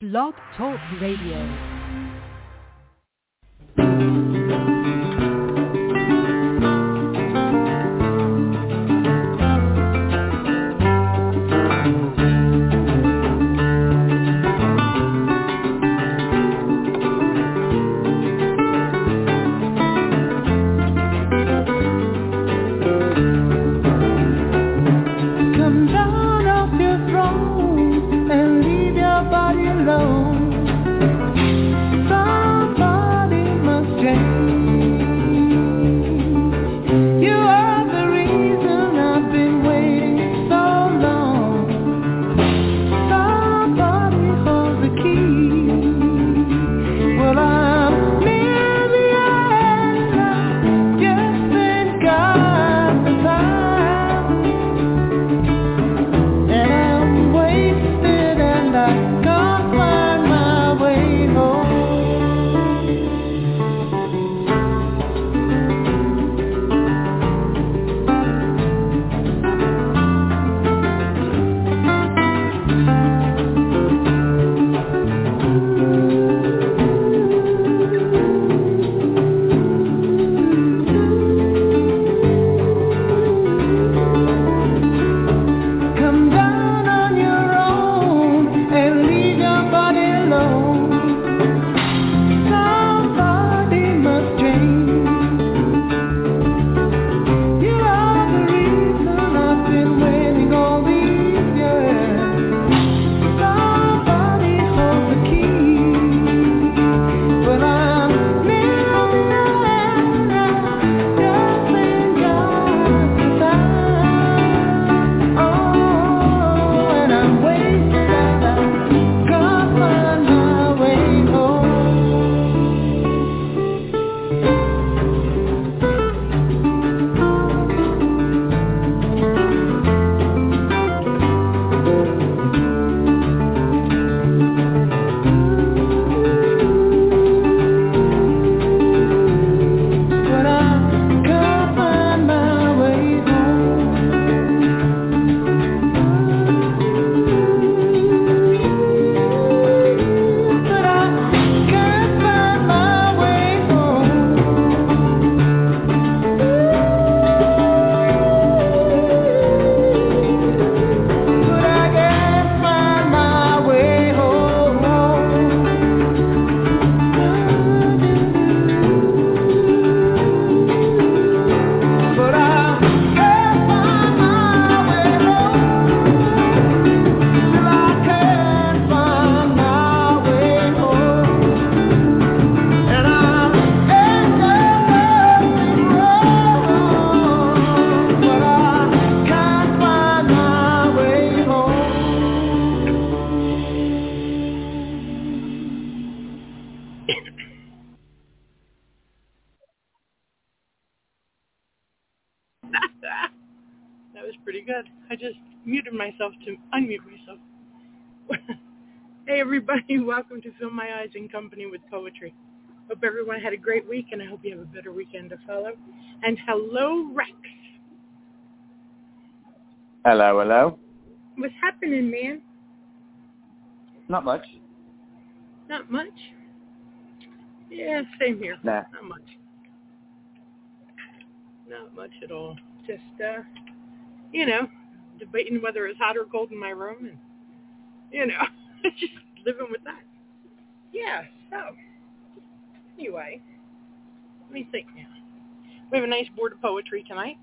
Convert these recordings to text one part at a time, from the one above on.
Blog Talk Radio. To unmute myself. Hey everybody, welcome to Fill My Eyes in Company with Poetry. Hope everyone had a great week and I hope you have a better weekend to follow. And hello Rex. Hello, hello. What's happening, man? Not much. Not much? Yeah, same here. Nah. Not much. Not much at all. Just, debating whether it's hot or cold in my room and, just living with that. Yeah, so, anyway, let me think now. We have a nice board of poetry tonight.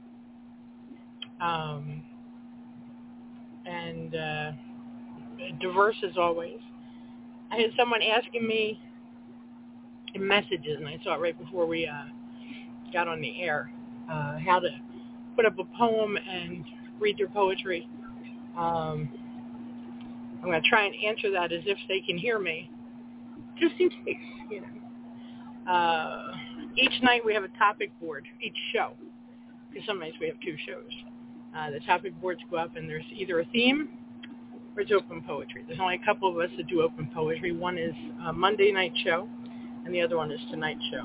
And diverse as always. I had someone asking me in messages, and I saw it right before we got on the air, how to put up a poem and read their poetry. I'm going to try and answer that as if they can hear me, just in case, Each night we have a topic board, each show, because some nights we have two shows. The topic boards go up and there's either a theme or it's open poetry. There's only a couple of us that do open poetry. One is a Monday night show and the other one is tonight's show.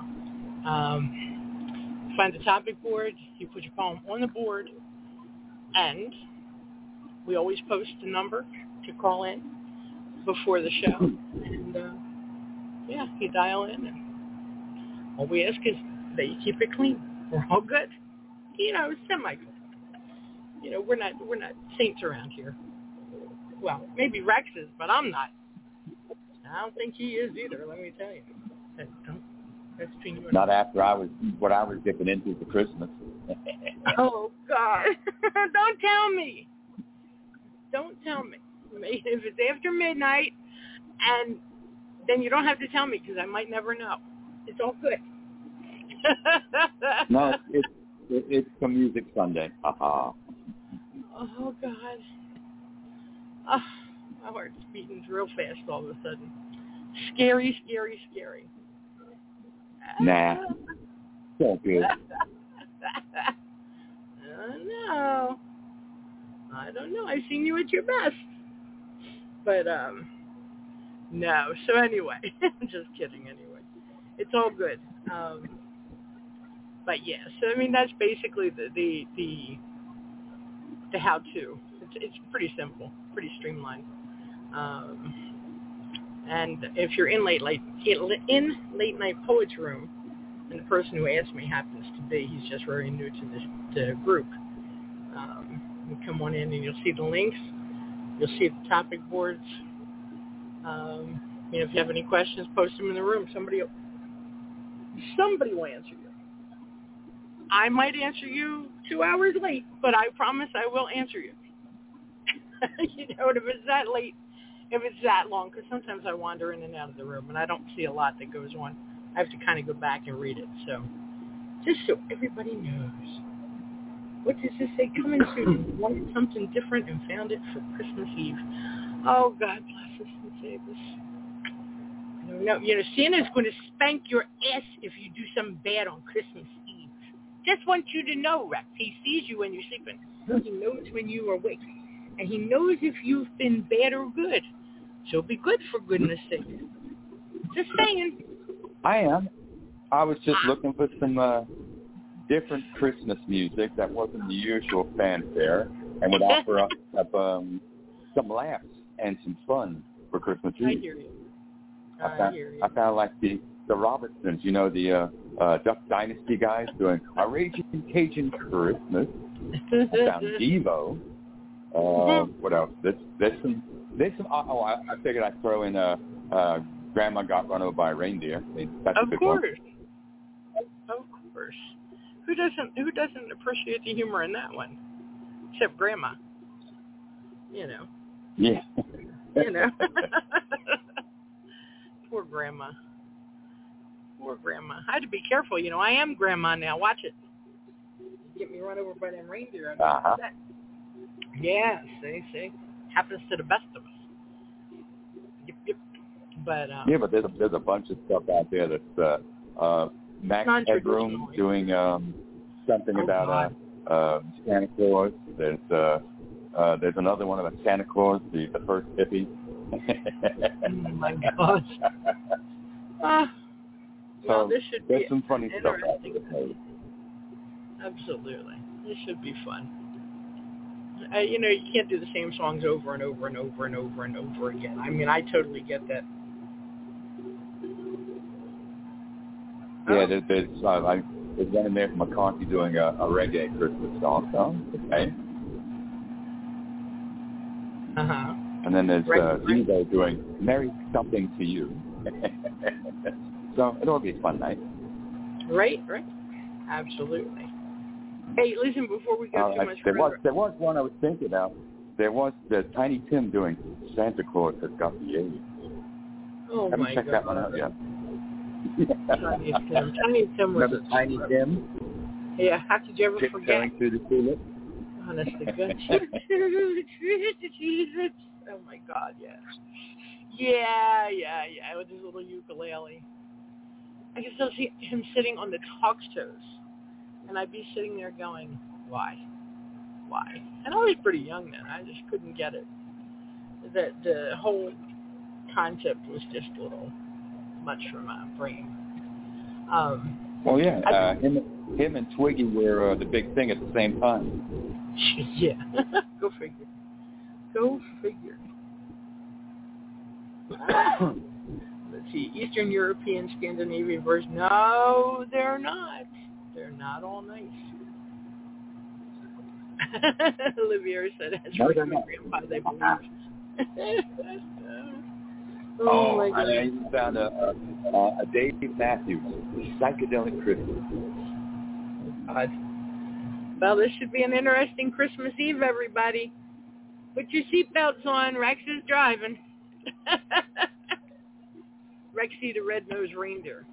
Find the topic board, you put your poem on the board, and we always post a number to call in. before the show. And, you dial in, and all we ask is that you keep it clean. We're all good. Semi-good. We're not saints around here. Well, maybe Rex is, but I'm not. I don't think he is either, let me tell you. That's between you and not after what I was dipping into for Christmas. Oh, God. Don't tell me. Don't tell me. If it's after midnight, and then you don't have to tell me, because I might never know. It's all good. No, it's some music Sunday. Aha. Oh, God. Oh, my heart's beating real fast all of a sudden. Scary, scary, scary. Nah. So good. I don't know. I've seen you at your best. But, no. So anyway, I'm just kidding anyway. It's all good. But yeah, so I mean, that's basically the how-to. It's pretty simple, pretty streamlined. And if you're in late night poetry room, and the person who asked me happens to be, he's just very new to the group. You come on in and you'll see the links. You'll see the topic boards. If you have any questions, post them in the room. Somebody will answer you. I might answer you 2 hours late, but I promise I will answer you. If it's that late, if it's that long, because sometimes I wander in and out of the room, and I don't see a lot that goes on. I have to kind of go back and read it. So, just so everybody knows. What does this say? Coming soon. Wanted something different and found it for Christmas Eve. Oh, God bless us and save us. I don't know. Santa's going to spank your ass if you do something bad on Christmas Eve. Just want you to know, Rex. He sees you when you're sleeping. He knows when you are awake. And he knows if you've been bad or good. So be good, for goodness sake. Just saying. I am. I was just looking for some different Christmas music that wasn't the usual fanfare and would offer up some laughs and some fun for Christmas Eve. I hear you. I found like the Robertsons, the Duck Dynasty guys doing a Raging Cajun Christmas. I found Devo. What else? There's some. I figured I'd throw in Grandma Got Run Over by a Reindeer. That's a good one. Of course. Who doesn't appreciate the humor in that one? Except Grandma. Yeah. Poor Grandma. I had to be careful. I am Grandma now. Watch it. Get me run over by them reindeer. Yeah, see. Happens to the best of us. Yep. But but there's a bunch of stuff out there that's Max Headroom doing something about Santa Claus. There's another one about Santa Claus, the first hippie. Oh my gosh. Well, this should be there's some funny stuff out there. Absolutely. This should be fun. You can't do the same songs over and over and over and over and over again. I mean, I totally get that. Yeah, there's one in there from McCarthy doing a reggae Christmas song. Okay. And then there's Devo doing Merry Something to You. So it'll be a fun night. Right. Absolutely. Hey, listen, before we go too much further. There was one I was thinking about. There was the Tiny Tim doing Santa Claus Has Got the AIDS. Oh, haven't my checked God. that one out yet. Tiny Tim was Remember Tiny Tim? Yeah, how could you ever forget? Going through the tulip. Honest to God. Oh, my God, yeah. Yeah, with his little ukulele. I can still see him sitting on the Talksters. And I'd be sitting there going, why? And I was pretty young then. I just couldn't get it. The whole concept was just a little much for my brain. Well, yeah. Him and Twiggy were the big thing at the same time. Yeah. Go figure. Let's see, Eastern European, Scandinavian version. No, they're not. They're not all nice. Olivier said, "That's right, my grandpa, they believe." Oh my God! I even found a Dave Matthews Psychedelic Christmas. Well, this should be an interesting Christmas Eve, everybody. Put your seatbelts on. Rex is driving. Rexy the red-nosed reindeer.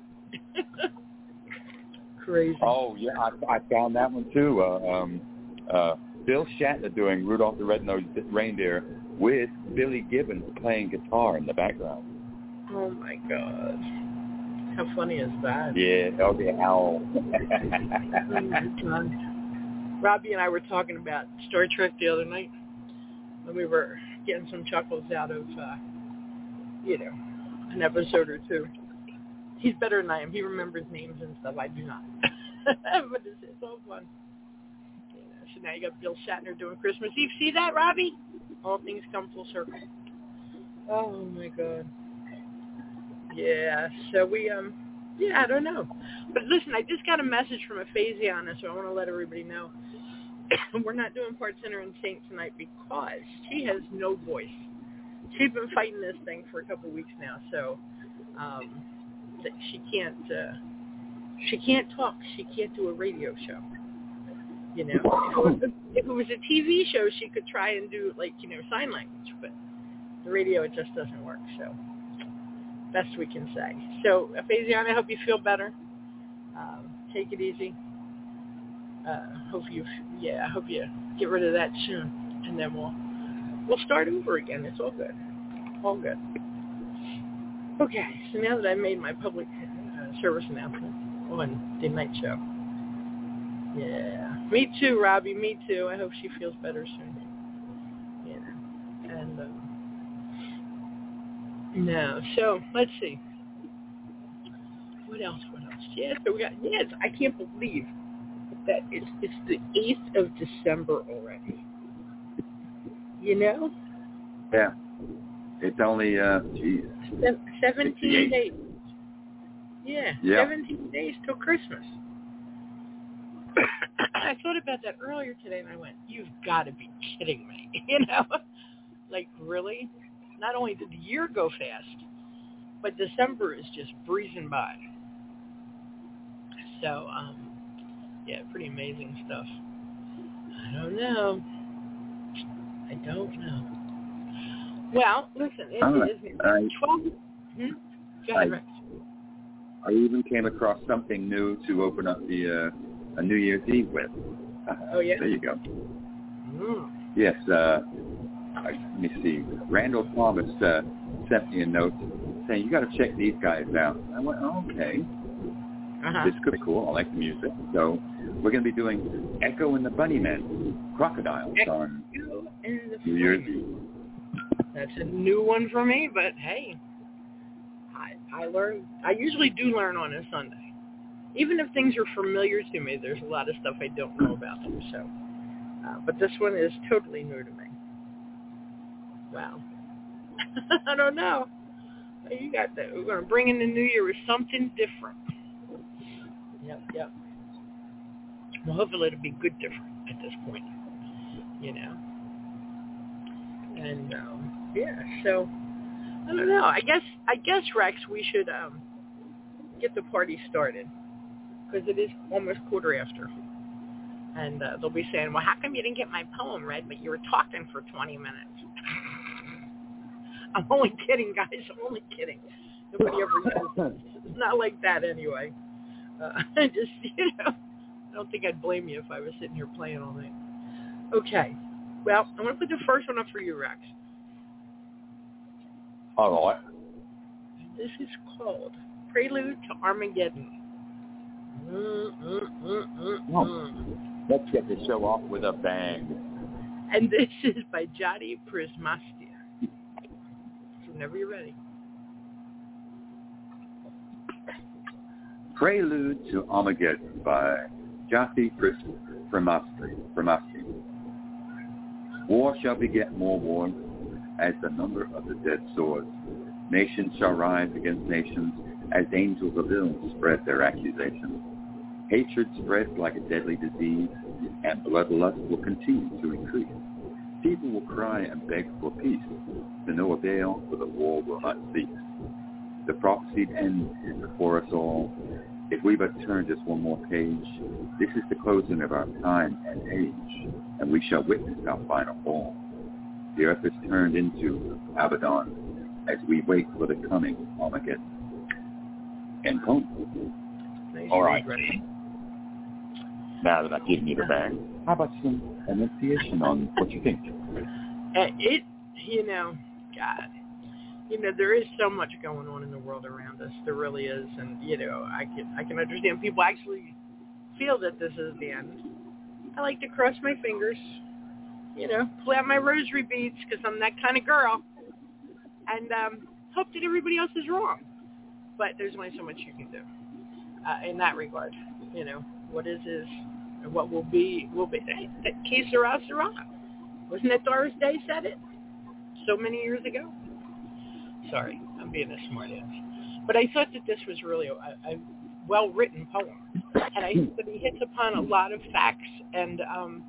Crazy. Oh, yeah, I found that one, too. Bill Shatner doing Rudolph the Red-Nosed Reindeer with Billy Gibbons playing guitar in the background. Oh, my God. How funny is that? Yeah, that'll be an owl. Robbie and I were talking about Star Trek the other night, and we were getting some chuckles out of, an episode or two. He's better than I am. He remembers names and stuff. I do not. But it's all fun. So now you got Bill Shatner doing Christmas Eve. See that, Robbie? All things come full circle. Oh, my God. Yeah, so we, I don't know. But listen, I just got a message from Aphasiana, so I want to let everybody know. We're not doing Part Center and Saint tonight because she has no voice. She's been fighting this thing for a couple of weeks now, so she can't talk. She can't do a radio show. You know, if it was a TV show, she could try and do sign language, but the radio it just doesn't work. So best we can say. So Aphasiana, I hope you feel better. Take it easy. I hope you get rid of that soon, and then we'll start over again. It's all good. All good. Okay, so now that I made my public service announcement on the night show. Yeah. Me too, Robbie. Me too. I hope she feels better soon. Yeah. And, no. So, let's see. What else? Yeah, so we got, I can't believe that it's the 8th of December already. You know? Yeah. It's only, 17 days. Yeah, 17 days till Christmas. I thought about that earlier today, and I went, you've got to be kidding me. You know? Like, really? Not only did the year go fast, but December is just breezing by. So, pretty amazing stuff. I don't know. Well, listen, it is 12. Go ahead, Rex. I even came across something new to open up the a New Year's Eve with. Oh, yeah? There you go. Mm. Yes. Let me see. Randall Thomas sent me a note saying, you got to check these guys out. I went, okay. This could be cool. I like the music. So we're going to be doing Echo and the Bunnymen, Crocodiles on New Year's Eve. That's a new one for me, but hey, I learn. I usually do learn on a Sunday. Even if things are familiar to me, there's a lot of stuff I don't know about them. So, but this one is totally new to me. Wow. I don't know. You got that. We're going to bring in the new year with something different. Yep. Well, hopefully it'll be good different at this point. You know. And so I don't know. I guess Rex, we should get the party started because it is almost quarter after, and they'll be saying, "Well, how come you didn't get my poem read, but you were talking for 20 minutes?" I'm only kidding, guys. I'm only kidding. Nobody ever does. It's not like that anyway. Just I don't think I'd blame you if I was sitting here playing all night. Okay. Well, I'm going to put the first one up for you, Rex. All right. This is called Prelude to Armageddon. Let's get the show off with a bang. And this is by Jati Prismastia. So whenever you're ready. Prelude to Armageddon by Jati Prismastia. War shall beget more war as the number of the dead soars. Nations shall rise against nations as angels of ill spread their accusations. Hatred spreads like a deadly disease, and bloodlust will continue to increase. People will cry and beg for peace, to no avail, for the war will not cease. The prophesied end is before us all. If we but turn just one more page, this is the closing of our time and age, and we shall witness our final fall. The earth is turned into Abaddon as we wait for the coming Armageddon. End poem. All right. Now that I've given you the bang, how about some enunciation on what you think? There is so much going on in the world around us. There really is. And, I can understand people actually feel that this is the end. I like to cross my fingers, pull out my rosary beads because I'm that kind of girl, and hope that everybody else is wrong. But there's only so much you can do in that regard. What is, and what will be. Que sera, sera. Wasn't it Doris Day said it so many years ago? Sorry, I'm being a smartass. But I thought that this was really a well-written poem. And I think that he hits upon a lot of facts and,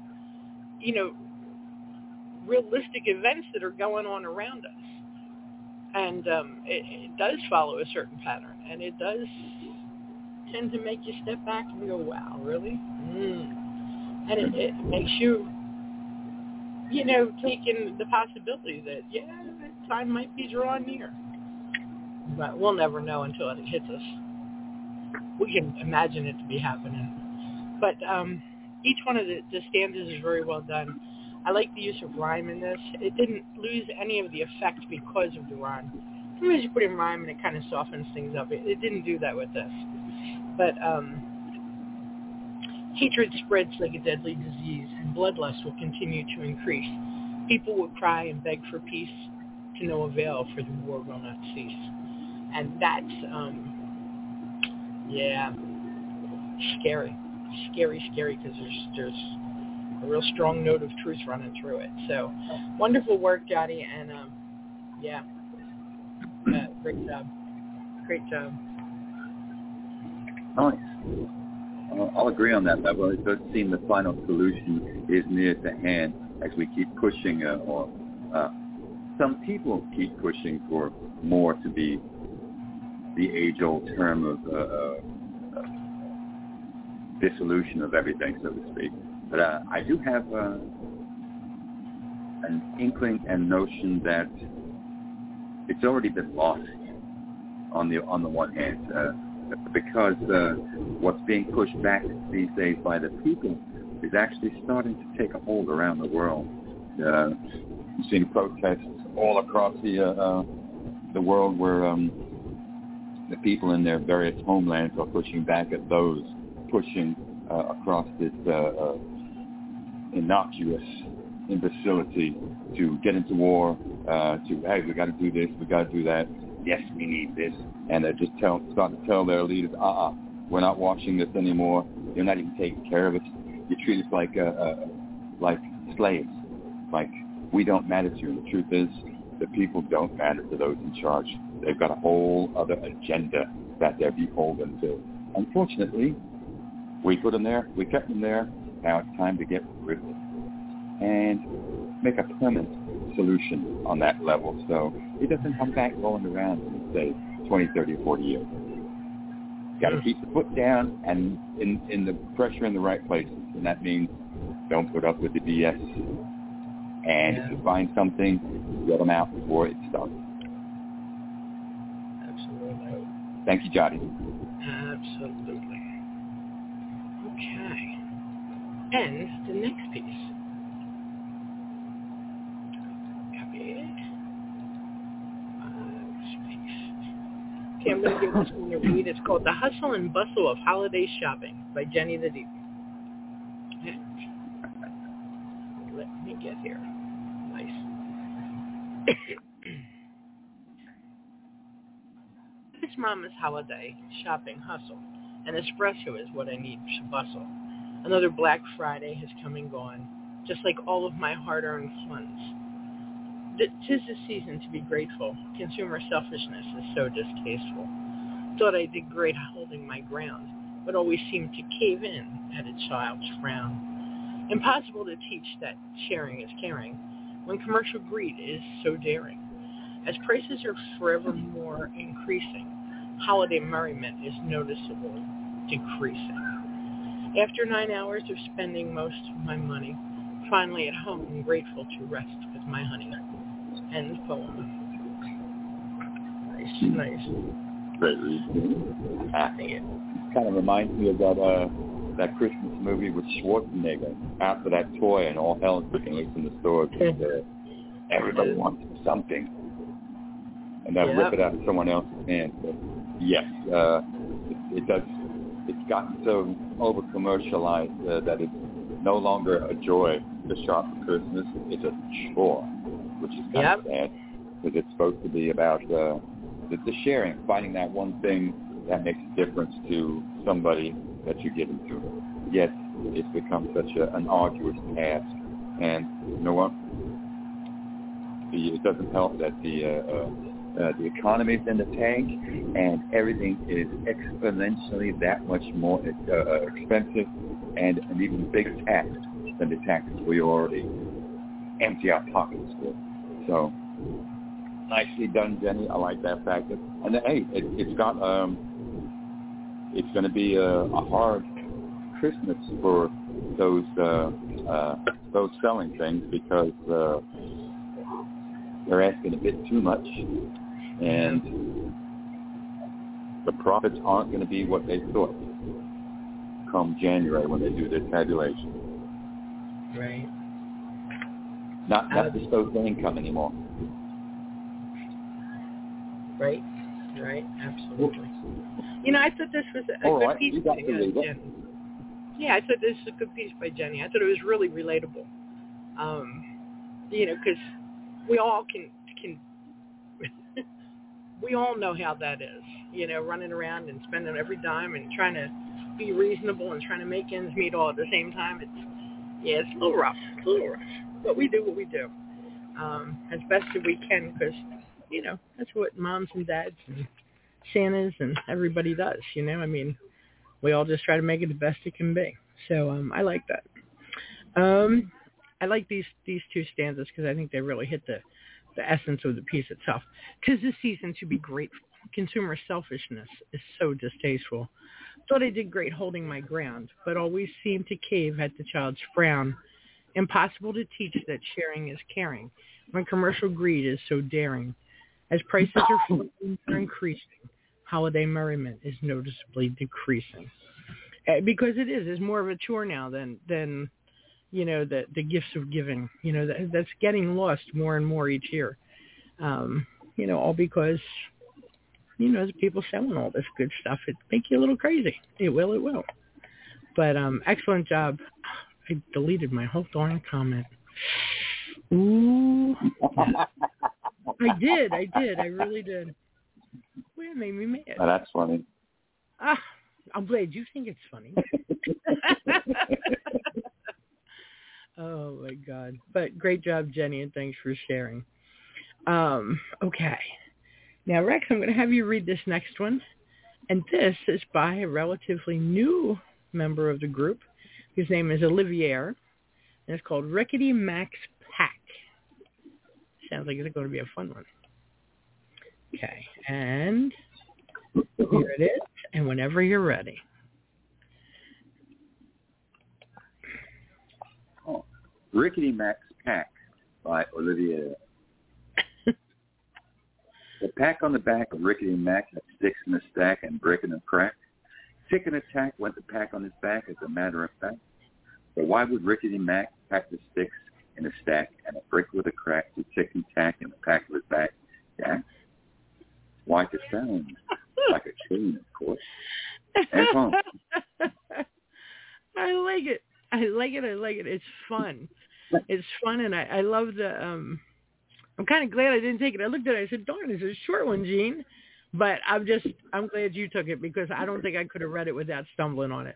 realistic events that are going on around us. And it does follow a certain pattern. And it does tend to make you step back and go, wow, really? And it makes you, take in the possibility that, time might be drawing near. But we'll never know until it hits us. We can imagine it to be happening. But each one of the stanzas is very well done. I like the use of rhyme in this. It didn't lose any of the effect because of the rhyme. Sometimes you put in rhyme and it kind of softens things up. It didn't do that with this. But hatred spreads like a deadly disease, and bloodlust will continue to increase. People will cry and beg for peace, to no avail, for the war will not cease. And that's, scary, because there's a real strong note of truth running through it. So, wonderful work, Johnny, and great job. Nice. I'll agree on that level. It does seem the final solution is near to hand as we keep pushing, some people keep pushing for more to be the age-old term of dissolution of everything, so to speak. But I do have an inkling and notion that it's already been lost on the one hand, because what's being pushed back these days by the people is actually starting to take a hold around the world. You've seen protests all across the world where the people in their various homelands are pushing back at those pushing across this innocuous imbecility to get into war, hey, we got to do this, we got to do that, yes, we need this, and they're just starting to tell their leaders, we're not watching this anymore, you're not even taking care of it, you treat us like slaves, like we don't matter to you. And the truth is, the people don't matter to those in charge. They've got a whole other agenda that they're beholden to. Unfortunately, we put them there, we kept them there, now it's time to get rid of them and make a permanent solution on that level so it doesn't come back rolling around in, say, 20, 30, or 40 years. Got to keep the foot down and in the pressure in the right places, and that means don't put up with the BS. And if you find something, get them out before it starts. Absolutely. Thank you, Johnny. Absolutely. Okay. And the next piece. Okay, I'm going to give this one a read. It's called The Hustle and Bustle of Holiday Shopping by Jenny the Deep. Let me get here. Nice. This mama's holiday shopping hustle. An espresso is what I need to bustle. Another Black Friday has come and gone, just like all of my hard-earned funds. 'Tis the season to be grateful. Consumer selfishness is so distasteful. Thought I did great holding my ground, but always seemed to cave in at a child's frown. Impossible to teach that sharing is caring when commercial greed is so daring. As prices are forevermore increasing, holiday merriment is noticeably decreasing. After 9 hours of spending most of my money, finally at home and grateful to rest with my honey. End poem. Nice. Great read. It kind of reminds me of that Christmas movie with Schwarzenegger after that toy and all hell is breaking loose in the stores. Everybody wants something. And then rip it out of someone else's hand. So, yes, it does. It's gotten so over-commercialized that it's no longer a joy to shop for Christmas. It's a chore, which is kind of sad, because it's supposed to be about the sharing, finding that one thing that makes a difference to somebody that you're giving to. Yet it's become such an arduous task. And you know what? It doesn't help that the economy's in the tank, and everything is exponentially that much more expensive and an even bigger tax than the taxes we already empty our pockets with. So, nicely done, Jenny. I like that factor. And then, hey, it's got it's going to be a hard Christmas for those selling things, because they're asking a bit too much, and the profits aren't going to be what they thought come January when they do their tabulation. Right. Not disposable income anymore. Right. Absolutely. You know, I thought this was a good piece by Jenny. Yeah, I thought this was a good piece by Jenny. I thought it was really relatable. You know, because we all can we all know how that is, you know, running around and spending every dime and trying to be reasonable and trying to make ends meet all at the same time. It's a little rough, but we do what we do as best as we can, because, you know, that's what moms and dads and Santas and everybody does, you know. I mean, we all just try to make it the best it can be. So I like that. I like these two stanzas because I think they really hit the essence of the piece itself. 'Tis the season to be grateful. Consumer selfishness is so distasteful. Thought I did great holding my ground, but always seemed to cave at the child's frown. Impossible to teach that sharing is caring when commercial greed is so daring. As prices are increasing, holiday merriment is noticeably decreasing. Because it's more of a chore now than you know, the gifts of giving, you know, that's getting lost more and more each year. You know, all because, you know, the people selling all this good stuff, it make you a little crazy. It will. But excellent job. I deleted my whole darn comment. Ooh. I did. I really did. Well, it made me mad. Oh, that's funny. I'm glad you think it's funny. Oh, my God. But great job, Jenny, and thanks for sharing. Okay. Now, Rex, I'm going to have you read this next one. And this is by a relatively new member of the group. His name is Olivier, and it's called Rickety Mac's Pack. Sounds like it's going to be a fun one. Okay. And here it is. And whenever you're ready. Rickety Mac's Pack by Olivier. The pack on the back of Rickety Mac had sticks in a stack and brick in a crack. Tick and a tack went the pack on his back, as a matter of fact. But why would Rickety Mac pack the sticks in a stack and a brick with a crack to tick and tack in the pack of his back? Yeah. Why it sound like a chain, of course. And fun. I like it. It's fun. It's fun, and I love the. I'm kind of glad I didn't take it. I looked at it. I said, "Darn, it's a short one, Gene." But I'm glad you took it, because I don't think I could have read it without stumbling on it.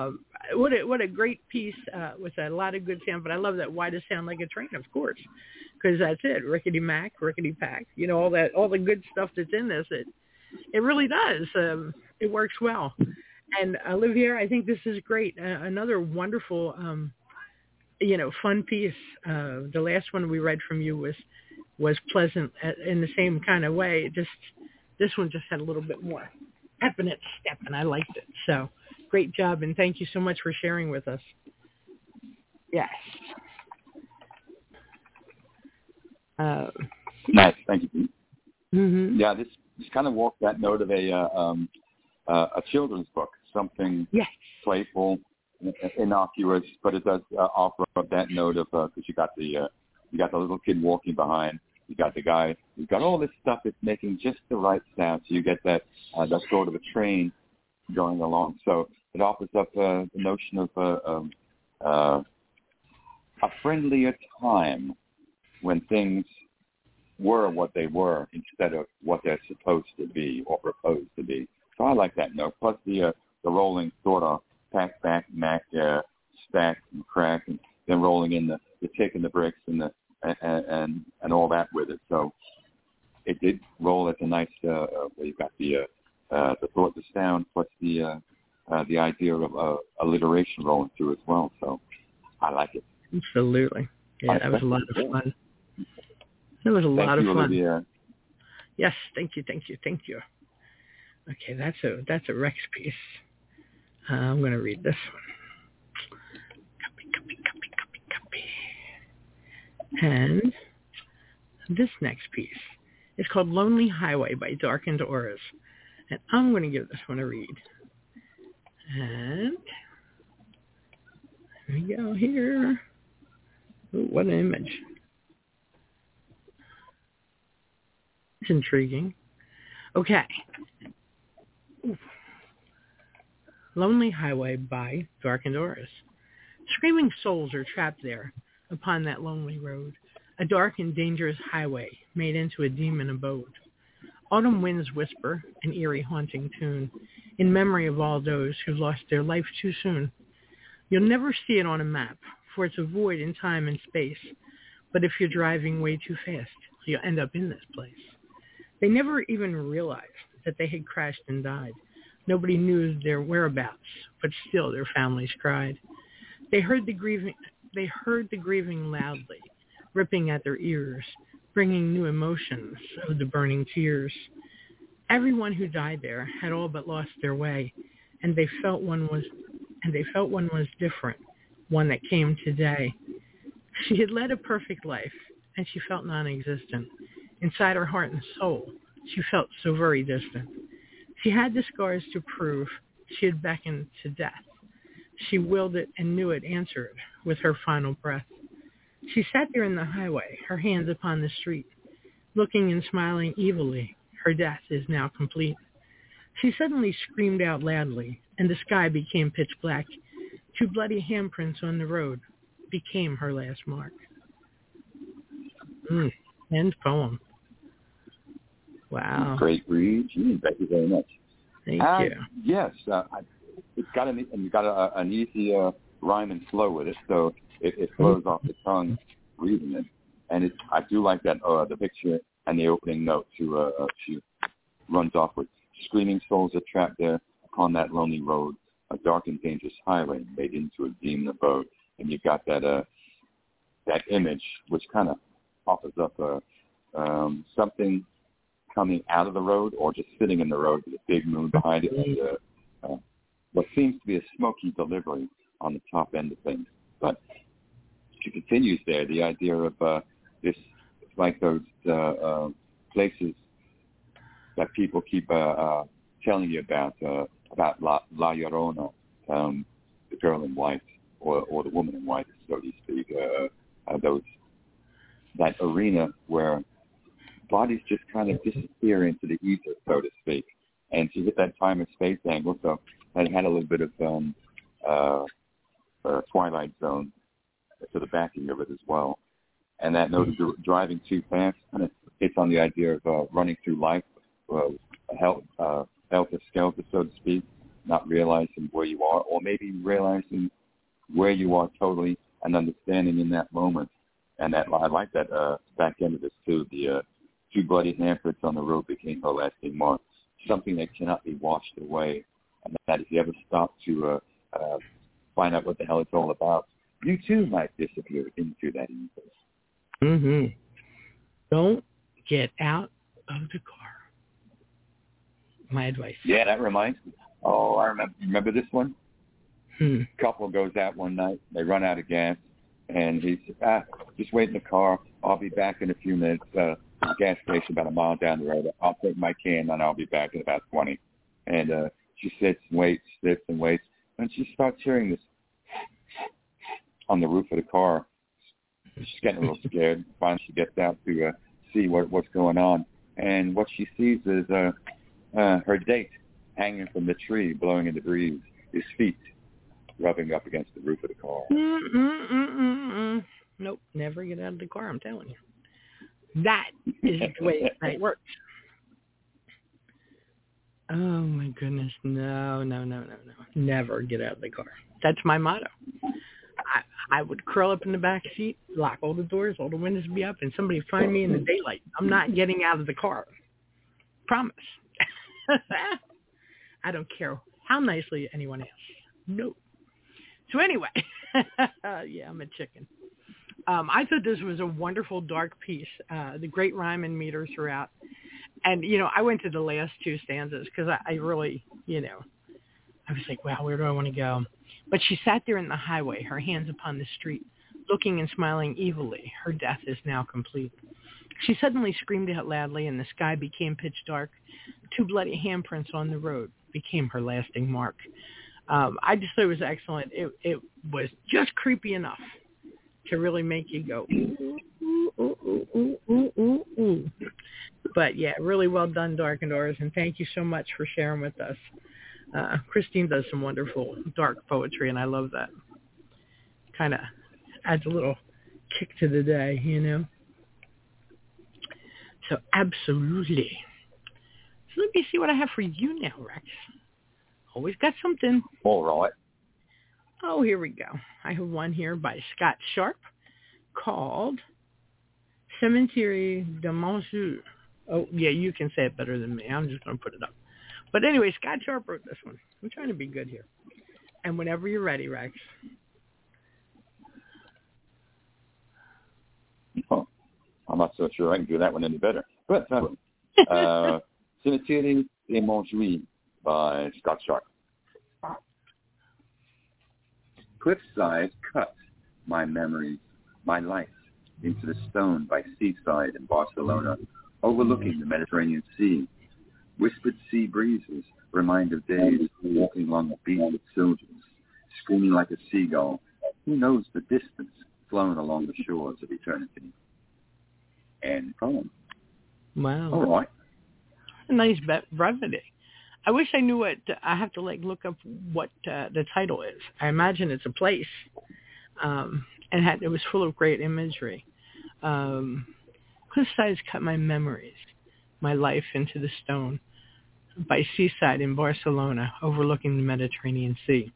What a great piece with a lot of good sound. But I love that. Why does it sound like a train? Of course, because that's it. Rickety Mac, Rickety Pack, all the good stuff that's in this. It really does. It works well. And Olivier, I think this is great. Another wonderful, fun piece. The last one we read from you was pleasant in the same kind of way. This one just had a little bit more pep in its step, and I liked it. So great job, and thank you so much for sharing with us. Yes. Nice, thank you. Mm-hmm. Yeah, this kind of walks that note of a children's book, something playful, innocuous, but it does offer up that note of because you got the little kid walking behind, you got the guy, you got all this stuff that's making just the right sound, so you get that sort of a train going along. So it offers up the notion of a friendlier time when things were what they were instead of what they're supposed to be or proposed to be. So I like that note. Plus the rolling sort of pack, back, mac, stack and crack, and then rolling in the taking the bricks and all that with it. So it did roll at a nice. You got the thought, the sound, plus the idea of alliteration rolling through as well. So I like it. Absolutely. Yeah, that was a lot of fun. It was a lot of fun. Olivia. Yes, thank you. Okay, that's a Rex piece. I'm going to read this one. Copy. And this next piece is called Lonely Highway by Darkened Auras. And I'm going to give this one a read. And here we go here. Ooh, what an image. It's intriguing. Okay. Ooh. Lonely Highway by Darkened Auras. Screaming souls are trapped there upon that lonely road, a dark and dangerous highway made into a demon abode. Autumn winds whisper an eerie haunting tune in memory of all those who lost their life too soon. You'll never see it on a map, for it's a void in time and space, but if you're driving way too fast, you'll end up in this place. They never even realized that they had crashed and died. Nobody knew their whereabouts, but still their families cried. They heard the grieving loudly, ripping at their ears, bringing new emotions of the burning tears. Everyone who died there had all but lost their way, and they felt one was different, one that came today. She had led a perfect life, and she felt non-existent. Inside her heart and soul, she felt so very distant. She had the scars to prove she had beckoned to death. She willed it and knew it answered with her final breath. She sat there in the highway, her hands upon the street, looking and smiling evilly. Her death is now complete. She suddenly screamed out loudly, and the sky became pitch black. 2 bloody handprints on the road became her last mark. End poem. Wow. Great read. Thank you very much. Thank you. Yes, it's got an easy rhyme and flow with it, so it flows off the tongue reading it. And I do like that the picture and the opening note she runs off with screaming souls are trapped there upon that lonely road, a dark and dangerous highway made into a demon abode. And you've got that image which kind of offers up something coming out of the road or just sitting in the road with a big moon behind it and what seems to be a smoky delivery on the top end of things. But she continues there, the idea of this, it's like those places that people keep telling you about La Llorona, the girl in white, or the woman in white, so to speak, that arena where bodies just kind of disappear into the ether, so to speak. And she hit that time and space angle, so that had a little bit of Twilight Zone to the backing of it as well. And that note of driving too fast kind of hits on the idea of running through life, helter-skelter, so to speak, not realizing where you are, or maybe realizing where you are totally and understanding in that moment. And that I like that back end of this too. The 2 bloody handprints on the road became her lasting mark. Something that cannot be washed away. And that if you ever stop to find out what the hell it's all about, you too might disappear into that universe. Mm-hmm. Don't get out of the car. My advice. Yeah, that reminds me. Oh, I remember this one? Couple goes out one night. They run out of gas. And he said, just wait in the car. I'll be back in a few minutes. Gas station about a mile down the road. I'll take my can and I'll be back in about 20. And she sits and waits, and she starts hearing this on the roof of the car. She's getting a little scared. Finally, she gets out to see what's going on. And what she sees is her date hanging from the tree, blowing in the breeze, his feet rubbing up against the roof of the car. Nope, never get out of the car, I'm telling you. That is the way it works. Oh, my goodness. No. Never get out of the car. That's my motto. I would curl up in the back seat, lock all the doors, all the windows be up, and somebody find me in the daylight. I'm not getting out of the car. Promise. I don't care how nicely anyone asks. No. So anyway, yeah, I'm a chicken. I thought this was a wonderful dark piece. The great rhyme and meter throughout. And, I went to the last 2 stanzas because I really, I was like, wow, where do I want to go? But she sat there in the highway, her hands upon the street, looking and smiling evilly. Her death is now complete. She suddenly screamed out loudly, and the sky became pitch dark. 2 bloody handprints on the road became her lasting mark. I just thought it was excellent. It was just creepy enough to really make you go, ooh, ooh, ooh, ooh, ooh, ooh, ooh. But, yeah, really well done, Dark Indoors, and thank you so much for sharing with us. Christine does some wonderful dark poetry, and I love that. Kind of adds a little kick to the day, So, absolutely. So let me see what I have for you now, Rex. Always got something. All right. Oh, here we go. I have one here by Scott Sharp called Cemetery de Montsou. Oh, yeah, you can say it better than me. I'm just going to put it up. But anyway, Scott Sharp wrote this one. I'm trying to be good here. And whenever you're ready, Rex. Oh, I'm not so sure I can do that one any better. But Cemetery de Montsou by Scott Sharp. Cliffside cut my memories, my life, into the stone by seaside in Barcelona, overlooking the Mediterranean Sea. Whispered sea breezes remind of days walking along the beach with soldiers, screaming like a seagull. Who knows the distance flown along the shores of eternity? End poem. Wow. All right. A nice brevity. I wish I knew what, I have to look up what the title is. I imagine it's a place. And it was full of great imagery. Cliffsides cut my memories, my life into the stone, by seaside in Barcelona, overlooking the Mediterranean Sea.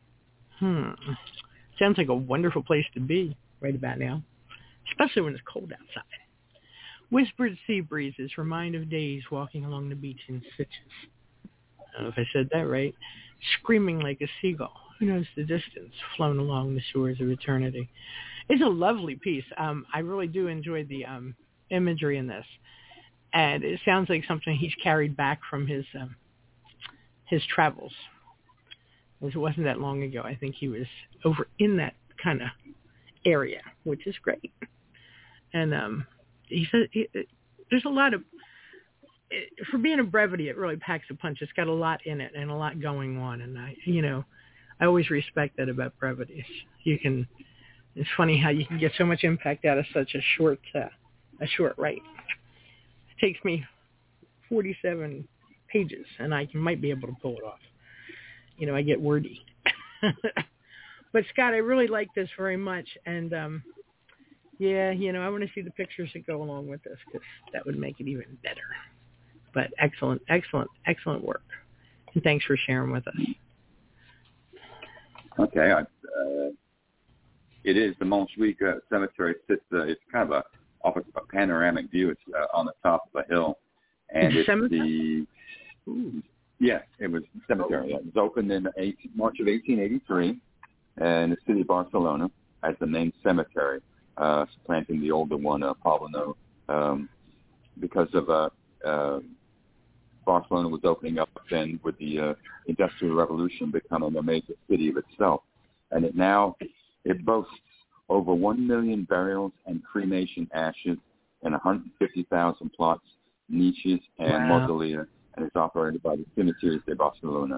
Sounds like a wonderful place to be right about now, especially when it's cold outside. Whispered sea breezes remind of days walking along the beach in Sitges. I don't know if I said that right. Screaming like a seagull. Who knows the distance flown along the shores of eternity. It's a lovely piece. I really do enjoy the imagery in this. And it sounds like something he's carried back from his travels. It wasn't that long ago. I think he was over in that kind of area, which is great. And he said there's a lot of, for being a brevity, it really packs a punch. It's got a lot in it and a lot going on. And I always respect that about brevities. It's funny how you can get so much impact out of such a short write. It takes me 47 pages, and I might be able to pull it off. I get wordy. But Scott, I really like this very much, and I want to see the pictures that go along with this, because that would make it even better. But excellent work, and thanks for sharing with us. Okay, It is. The Montjuic Cemetery sits, it's kind of off a panoramic view. It's on the top of a hill. And it's yes, it was the cemetery. It was opened in March of 1883 in the city of Barcelona as the main cemetery, supplanting the older one, Poblenou, because of Barcelona was opening up then with the Industrial Revolution becoming a major city of itself. And it boasts over 1 million burials and cremation ashes and 150,000 plots, niches, and mausolea, and it's operated by the Cementeris de Barcelona.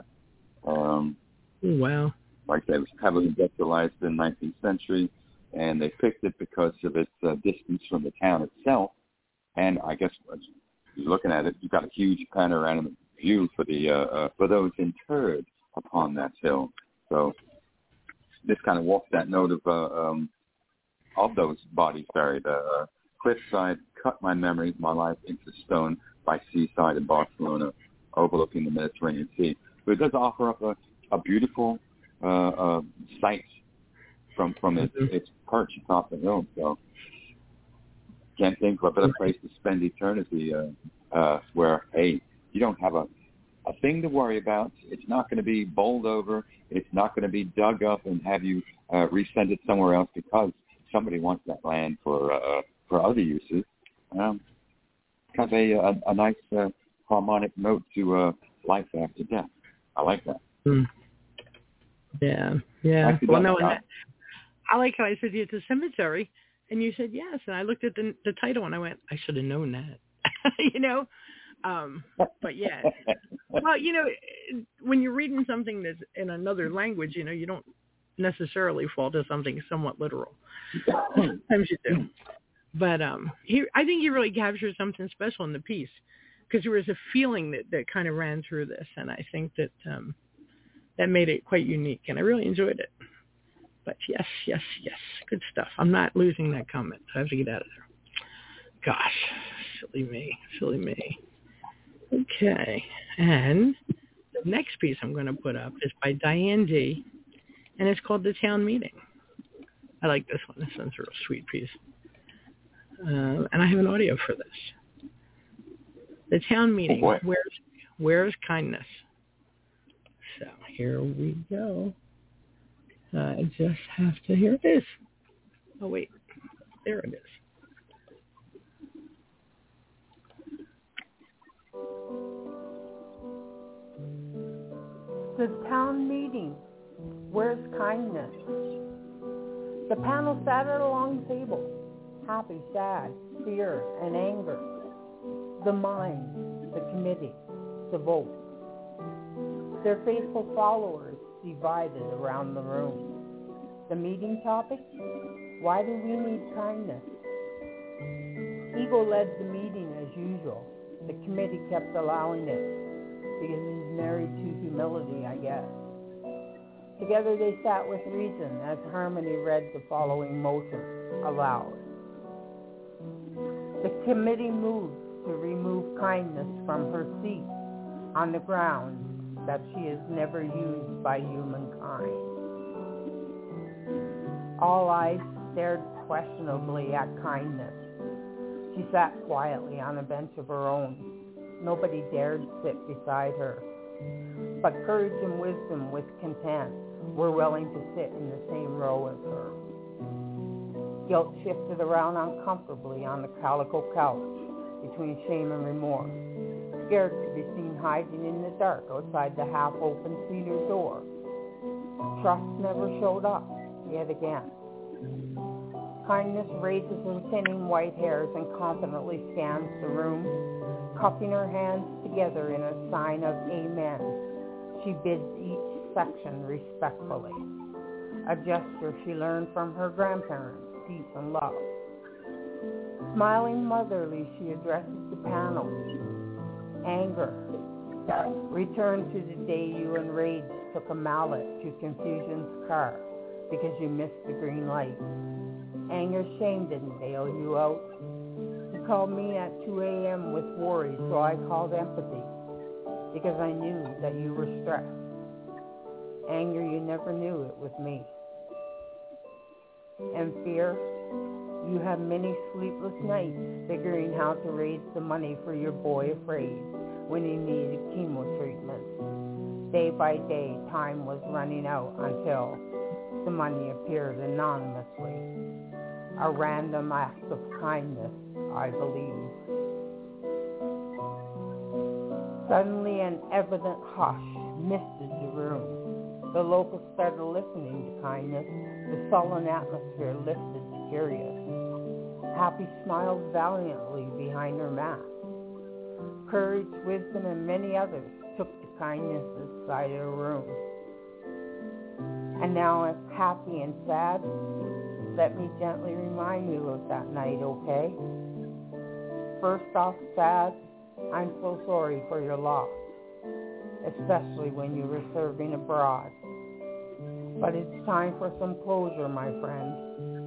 Wow. Like I said, it was heavily industrialized in the 19th century, and they picked it because of its distance from the town itself. And I guess as you're looking at it, you've got a huge panoramic view for those interred upon that hill. So this kind of walks that note of those bodies buried. Cliffside cut my memories, my life into stone by seaside in Barcelona, overlooking the Mediterranean Sea. But it does offer up a beautiful sight from its perch atop the hill. So can't think of a better place to spend eternity where, hey, you don't have a thing to worry about. It's not going to be bowled over. It's not going to be dug up and have you resend it somewhere else because somebody wants that land for other uses. Have a nice harmonic note to life after death. I like that. Yeah. Well, no, I like how I said it's a cemetery, and you said yes, and I looked at the title and I went, I should have known that, But yeah, well, when you're reading something that's in another language, you don't necessarily fall to something somewhat literal. Sometimes you do. But I think he really captured something special in the piece because there was a feeling that kind of ran through this, and I think that that made it quite unique, and I really enjoyed it. But yes, good stuff. I'm not losing that comment, so I have to get out of there. Gosh, silly me. Okay, and the next piece I'm going to put up is by Diane D., and it's called The Town Meeting. I like this one. This one's a real sweet piece. And I have an audio for this. The Town Meeting. Oh, where's kindness? So here we go. I just have to, here it is. Oh, wait. There it is. The Town Meeting. Where's kindness? The panel sat at a long table. Happy, sad, fear, and anger. The mind, the committee, the vote. Their faithful followers divided around the room. The meeting topic? Why do we need kindness? Ego led the meeting as usual. The committee kept allowing it because he's married to humility, I guess. Together they sat with reason as Harmony read the following motion aloud. The committee moved to remove kindness from her seat on the grounds that she is never used by humankind. All eyes stared questionably at kindness. She sat quietly on a bench of her own. Nobody dared sit beside her. But courage and wisdom with content were willing to sit in the same row as her. Guilt shifted around uncomfortably on the calico couch between shame and remorse, scared to be seen hiding in the dark outside the half-open cedar door. Trust never showed up, yet again. Kindness raises her thinning white hairs and confidently scans the room, cupping her hands together in a sign of amen. She bids each section respectfully, a gesture she learned from her grandparents, peace and love. Smiling motherly, she addresses the panel. Anger. Return to the day you enraged took a mallet to Confusion's car because you missed the green light. Anger's shame didn't bail you out. You called me at 2 a.m. with worry, so I called empathy because I knew that you were stressed. Anger, you never knew it with me. and fierce. You have many sleepless nights figuring how to raise the money for your boy afraid when he needed chemo treatment. Day by day, time was running out until the money appeared anonymously. A random act of kindness, I believe. Suddenly an evident hush misted the room. The locals started listening to kindness. The sullen atmosphere lifted to curious. Happy smiled valiantly behind her mask. Courage, wisdom, and many others took to kindness's side of the room. And now, as happy and sad, let me gently remind you of that night, okay? First off, sad, I'm so sorry for your loss, especially when you were serving abroad. But it's time for some closure, my friend.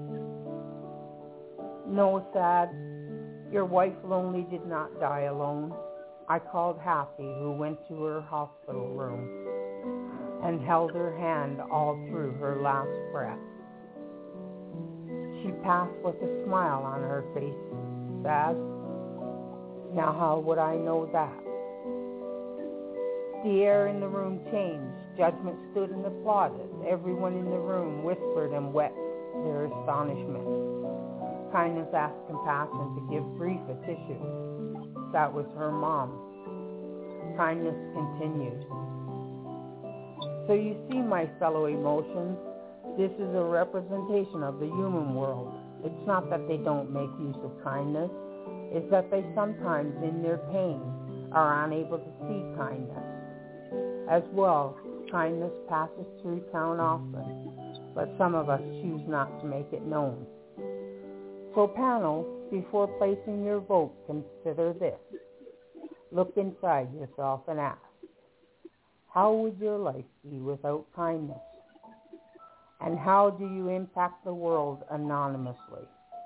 No, sad, your wife Lonely did not die alone. I called Happy, who went to her hospital room and held her hand all through her last breath. She passed with a smile on her face. Sad? Now how would I know that? The air in the room changed. Judgment stood and applauded. Everyone in the room whispered and wept their astonishment. Kindness asked Compassion to give Grief a tissue. That was her mom. Kindness continued. So you see, my fellow emotions, this is a representation of the human world. It's not that they don't make use of kindness. It's that they sometimes, in their pain, are unable to see kindness. As well, kindness passes through town often, but some of us choose not to make it known. So panel, before placing your vote, consider this. Look inside yourself and ask, how would your life be without kindness? And how do you impact the world anonymously?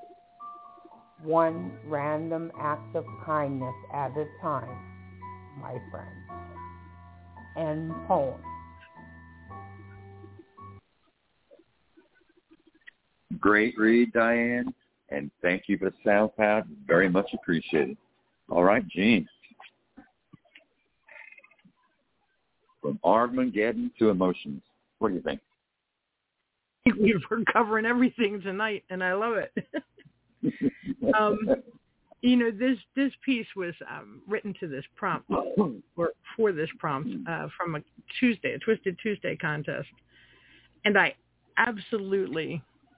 One random act of kindness at a time, my friends. End poem. Great read, Diane, and thank you for the sound pad. Very much appreciated. All right, Gene. From Armageddon to Emotions. What do you think? We're covering everything tonight, and I love it. This piece was written to this prompt, or for this prompt, from a Twisted Tuesday contest. And I absolutely,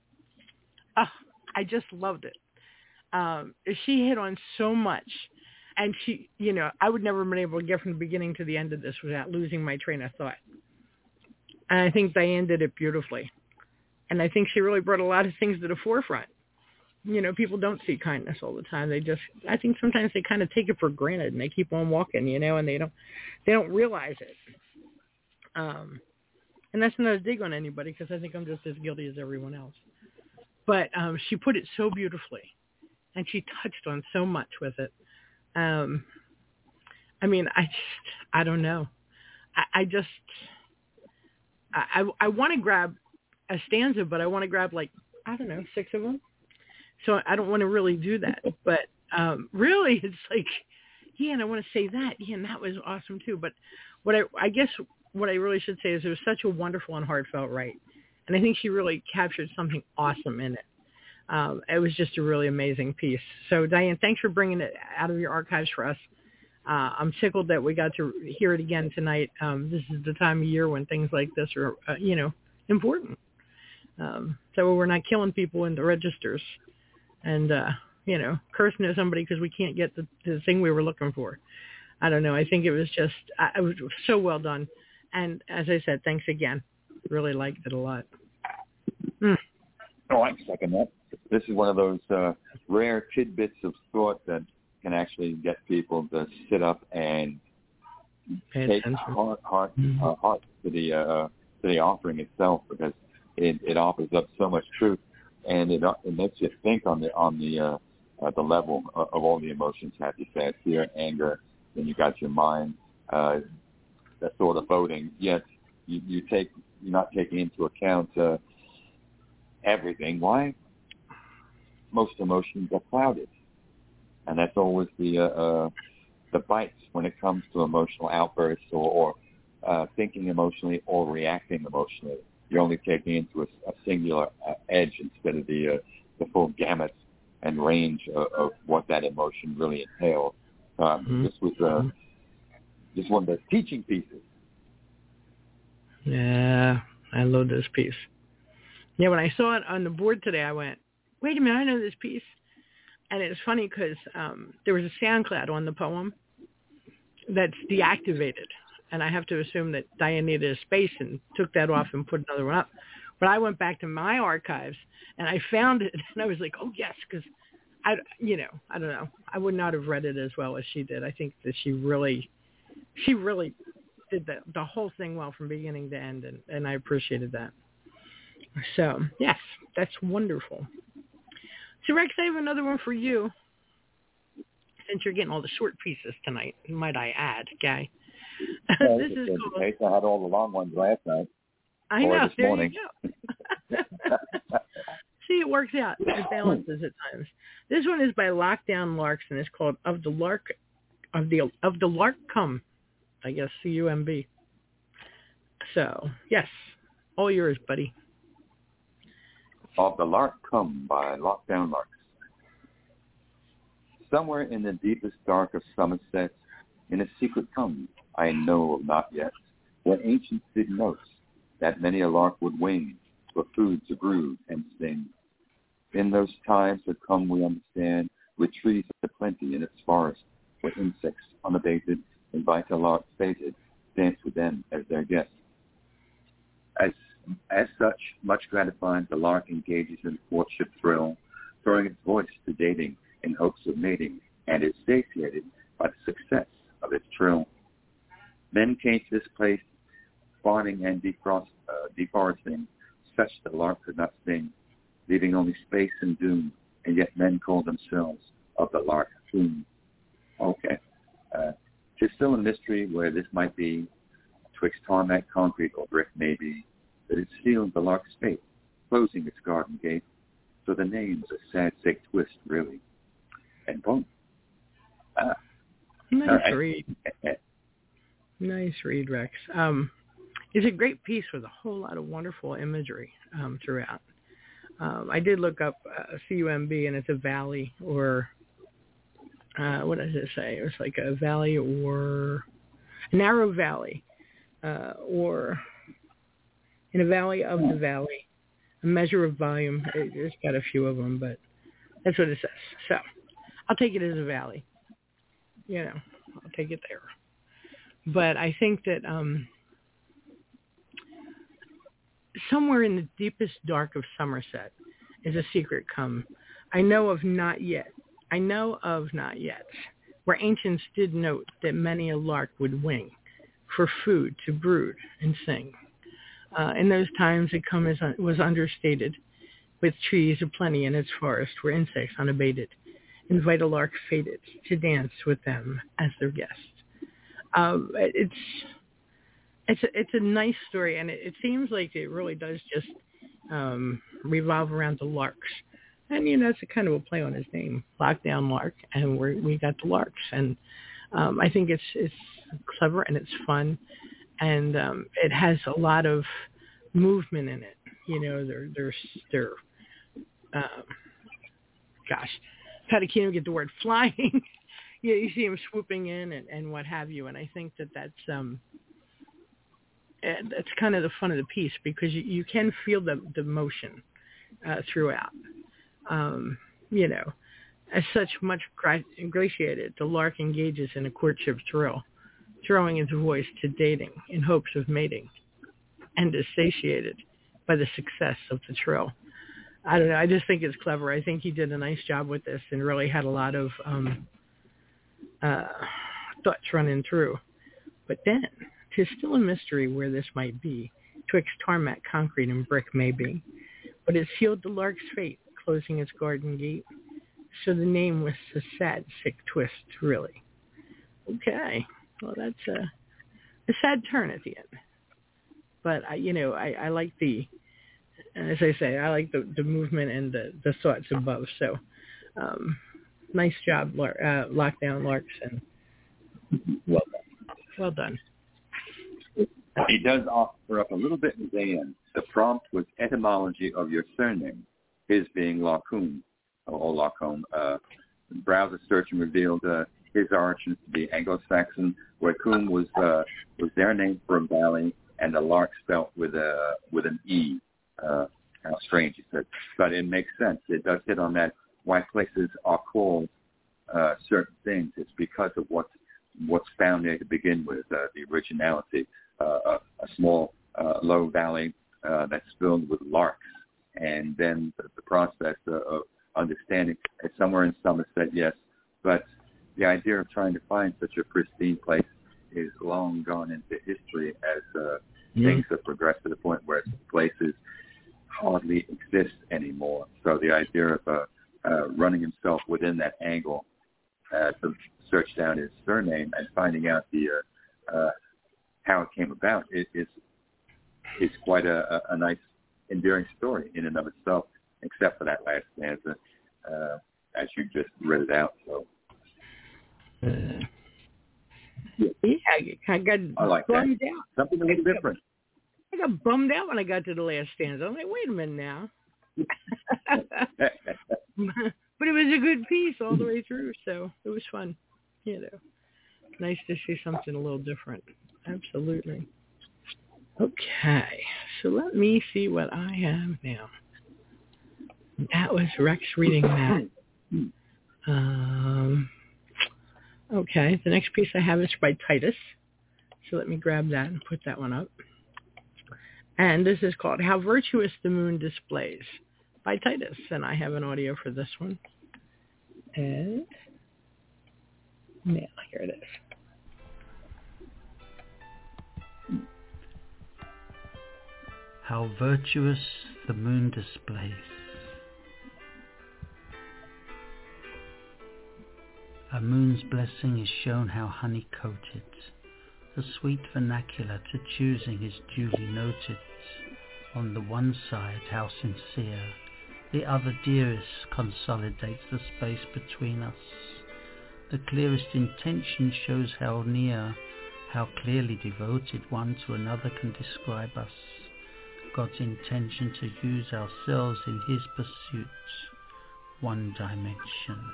I just loved it. She hit on so much. And she, I would never have been able to get from the beginning to the end of this without losing my train of thought. And I think Diane did it beautifully. And I think she really brought a lot of things to the forefront. People don't see kindness all the time. I think sometimes they kind of take it for granted and they keep on walking, and they don't realize it. And that's not a dig on anybody, because I think I'm just as guilty as everyone else. But she put it so beautifully, and she touched on so much with it. I don't know. I want to grab a stanza, but I want to grab 6 of them. So I don't want to really do that. But really, it's like, and I want to say that. And that was awesome too. But what I really should say is it was such a wonderful and heartfelt write. And I think she really captured something awesome in it. It was just a really amazing piece. So, Diane, thanks for bringing it out of your archives for us. I'm tickled that we got to hear it again tonight. This is the time of year when things like this are, important. So we're not killing people in the registers and, cursing at somebody because we can't get the thing we were looking for. I don't know. I think it was it was so well done. And as I said, thanks again. Really liked it a lot. Oh, I second that. This is one of those rare tidbits of thought that can actually get people to sit up and take heart to the offering itself, because it offers up so much truth, and it makes you think on the level of all the emotions. Happy, sad, fear, anger. Then you got your mind. That sort of voting. Yet you're not taking into account everything, why most emotions are clouded. And that's always the bites when it comes to emotional outbursts or thinking emotionally or reacting emotionally. You're only taking into a singular edge instead of the full gamut and range of what that emotion really entails. This was just one of the teaching pieces. Yeah, I love this piece. Yeah, when I saw it on the board today, I went, wait a minute, I know this piece. And it's funny because there was a SoundCloud on the poem that's deactivated. And I have to assume that Diane needed a space and took that off and put another one up. But I went back to my archives and I found it and I was like, oh, yes, because I don't know. I would not have read it as well as she did. I think that she really did the whole thing well from beginning to end, and I appreciated that. So, yes, that's wonderful. So, Rex, I have another one for you, since you're getting all the short pieces tonight, might I add, Guy. Yeah, this is cool. I had all the long ones last night. I know. This there morning. You go. See, it works out. It balances at times. This one is by Lockdown Larks, and it's called Of the Lark Come, I guess, C-U-M-B. So, yes, all yours, buddy. Of the Lark Come by Lockdown Larks. Somewhere in the deepest dark of Somerset, in a secret come, I know of not yet, where ancient Sid notes that many a lark would wing for food to brood and sing. In those times that come we understand, with trees aplenty in its forest, where insects unabated invite a lark fated, dance with them as their guests. As such, much gratifying, the lark engages in courtship thrill, throwing its voice to dating in hopes of mating, and is satiated by the success of its trill. Men came to this place, farming and deforesting, such the lark could not sing, leaving only space and doom, and yet men call themselves of the lark whom. Okay. 'Tis still a mystery where this might be, twixt tarmac, concrete, or brick maybe, that it sealed the lark's fate, closing its garden gate. So the name's a sad, sick twist, really. And boom. Nice read. Nice read, Rex. It's a great piece with a whole lot of wonderful imagery throughout. I did look up CUMB, and it's a valley, or what does it say? It was like a valley or a narrow valley, or in a valley of the valley, a measure of volume. It's got a few of them, but that's what it says. So I'll take it as a valley. I'll take it there. But I think that somewhere in the deepest dark of Somerset is a secret come. I know of not yet, where ancients did note that many a lark would wing for food to brood and sing. In those times the come was understated, with trees aplenty in its forest where insects unabated invite a lark fated to dance with them as their guest. It's a nice story, and it seems like it really does just revolve around the larks. And, it's a kind of a play on his name, Lockdown Lark, and we got the larks. And I think it's clever and it's fun, and it has a lot of movement in it. How to can't even get the word flying. You see him swooping in and what have you, and I think that's kind of the fun of the piece, because you can feel the motion throughout. As such, much ingratiated, the lark engages in a courtship thrill, throwing its voice to dating in hopes of mating, and is satiated by the success of the trill. I don't know. I just think it's clever. I think he did a nice job with this and really had a lot of thoughts running through. But then, 'tis still a mystery where this might be, twixt tarmac, concrete, and brick maybe. But it sealed the lark's fate, closing its garden gate. So the name was a sad, sick twist, really. Okay. Well, that's a sad turn at the end. But, I like the as I say, I like the movement and the thoughts above. So, nice job, Lockdown Larks, and well done. Well done. He does offer up a little bit in the end. The prompt was etymology of your surname, his being Lacombe, or Lacombe. Browser searching revealed his origins to be Anglo-Saxon, where Coombe was their name for a valley, and the lark spelt with an E. How strange, he said. But it makes sense. It does hit on that why places are called certain things. It's because of what's found there to begin with, the originality. A small low valley that's filled with larks, and then the process of understanding. It's somewhere in Somerset, yes, but the idea of trying to find such a pristine place is long gone into history as things have progressed to the point where places hardly exist anymore. So the idea of running himself within that angle to search down his surname and finding out the how it came about is quite a nice, endearing story in and of itself, except for that last stanza, as you just read it out. So, I got like bummed that. out. Something a little different. I got bummed out when I got to the last stanza. I'm like, wait a minute now. But it was a good piece all the way through, so it was fun. You know, nice to see something a little different. Absolutely. Okay, so let me see what I have now. That was Rex reading that. Okay, the next piece I have is by Titus. So let me grab that and put that one up. And this is called How Virtuous the Moon Displays by Titus. And I have an audio for this one. And yeah, here it is. How virtuous the moon displays. A moon's blessing is shown how honey-coated. The sweet vernacular to choosing is duly noted. On the one side, how sincere, the other dearest consolidates the space between us. The clearest intention shows how near, how clearly devoted one to another can describe us. God's intention to use ourselves in his pursuit, one dimension.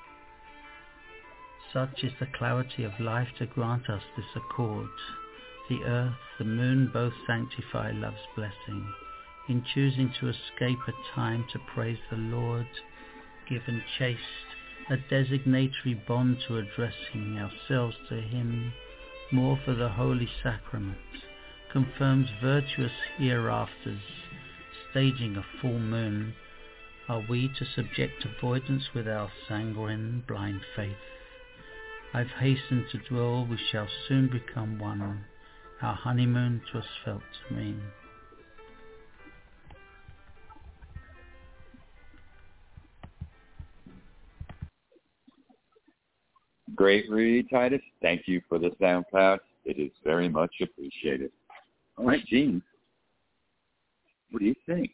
Such is the clarity of life to grant us this accord. The earth, the moon both sanctify love's blessing. In choosing to escape a time to praise the Lord, given chaste, a designatory bond to addressing ourselves to him, more for the holy sacrament, confirms virtuous hereafters, staging a full moon. Are we to subject avoidance with our sanguine blind faith? I've hastened to dwell, we shall soon become one. Our honeymoon 'twas felt to mean. Great read, Titus. Thank you for the SoundCloud. It is very much appreciated. All right, Gene, what do you think?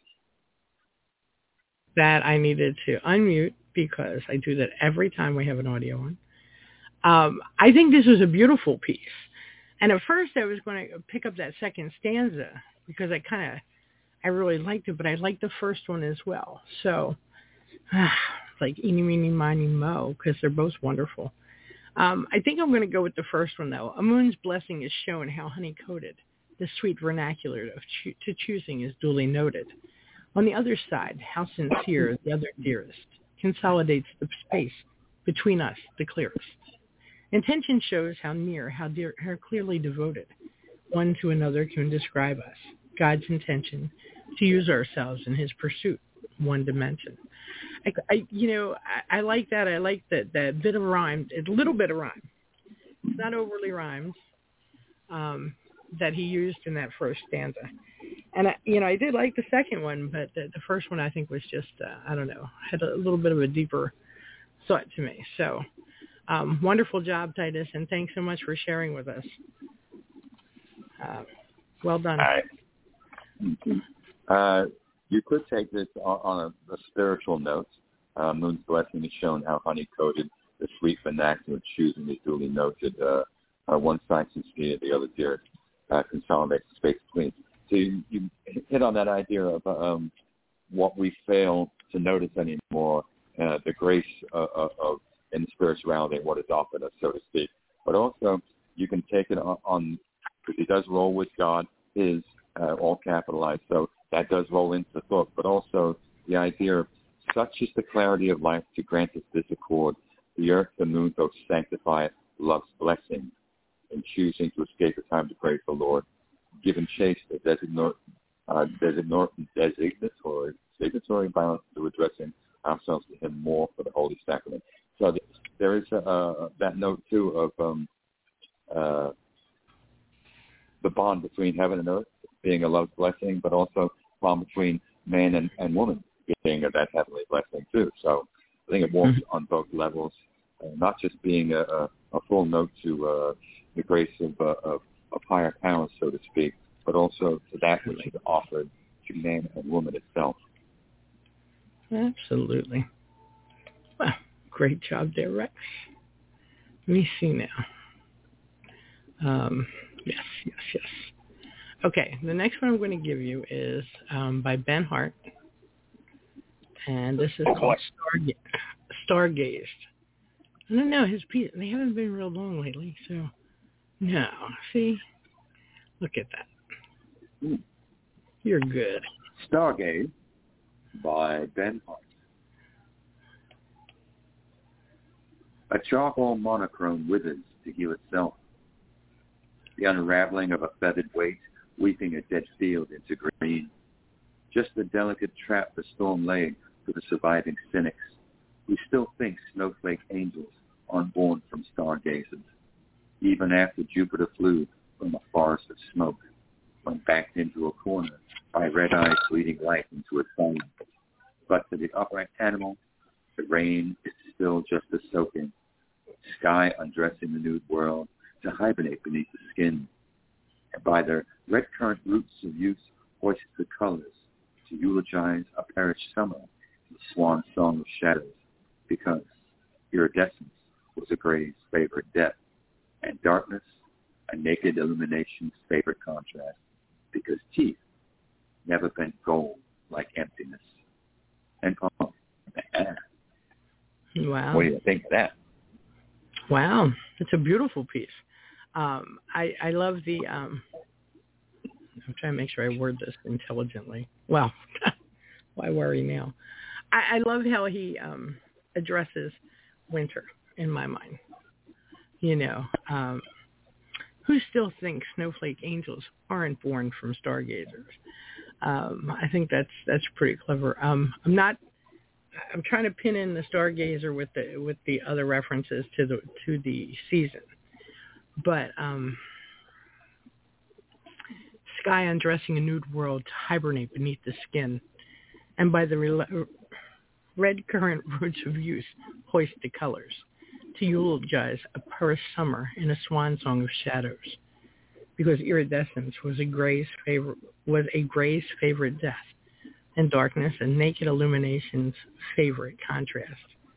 That I needed to unmute because I do that every time we have an audio on. I think this was a beautiful piece. And at first I was going to pick up that second stanza because I really liked it, but I liked the first one as well. So, like eeny, meeny, miny, mo, because they're both wonderful. I think I'm going to go with the first one, though. A moon's blessing is shown how honey-coated. The sweet vernacular of to choosing is duly noted. On the other side, how sincere the other dearest consolidates the space between us, the clearest. Intention shows how near, how dear, how clearly devoted one to another can describe us. God's intention to use ourselves in his pursuit, one dimension. I like that. I like that bit of rhyme, a little bit of rhyme. It's not overly rhymed that he used in that first stanza. And, I did like the second one, but the first one I think was just, I don't know, had a little bit of a deeper thought to me. So wonderful job, Titus, and thanks so much for sharing with us. Well done. All right. You could take this on a spiritual note. Moon's blessing has shown how honey-coated the sweet vernacular choosing is duly noted. One side sincere, the other dear, consolidates the space between. So you hit on that idea of what we fail to notice anymore, the grace of and the spirituality of what is offered us, so to speak. But also, you can take it on because he does roll with God, his, all capitalized, so that does roll into the book. But also, the idea of such is the clarity of life to grant us this accord. The earth, the moon, both sanctify love's blessing, and choosing to escape the time to praise the Lord. Given chase, the designatory violence to addressing ourselves to him more for the Holy Sacrament. So there is that note, too, of the bond between heaven and earth being a love's blessing, but also bond between man and woman being that heavenly blessing, too. So I think it works on both levels, not just being a full note to the grace of higher powers, so to speak, but also to that which is offered to man and woman itself. Absolutely. Well, great job there, Rex. Let me see now. Yes. Okay, the next one I'm going to give you is by Ben Hart, and this is called Stargazed. I don't know, his piece, they haven't been real long lately, so no. See? Look at that. You're good. Stargaze by Ben Hart. A charcoal monochrome withers to heal itself. The unraveling of a feathered weight, weeping a dead field into green. Just the delicate trap the storm laid for the surviving cynics, who still think snowflake angels unborn from stargazers, even after Jupiter flew from a forest of smoke, when backed into a corner by red eyes bleeding light into a sun. But to the upright animal, the rain is still just a soaking, sky undressing the nude world to hibernate beneath the skin, and by their red current roots of youth hoist the colors to eulogize a perished summer, the swan song of shadows, because iridescence was a gray's favorite death, and darkness a naked illumination's favorite contrast, because teeth never bent gold like emptiness. And wow. What do you think of that? Wow, it's a beautiful piece. I love the, I'm trying to make sure I word this intelligently. Well, why worry now? I love how he addresses winter in my mind. You know, who still thinks snowflake angels aren't born from stargazers? I think that's pretty clever. I'm trying to pin in the stargazer with the other references to the season, but sky undressing a nude world to hibernate beneath the skin, and by the red current roots of youth hoist the colors to eulogize a perished summer in a swan song of shadows, because iridescence was a gray's favorite death, and darkness and naked illumination's favorite contrast.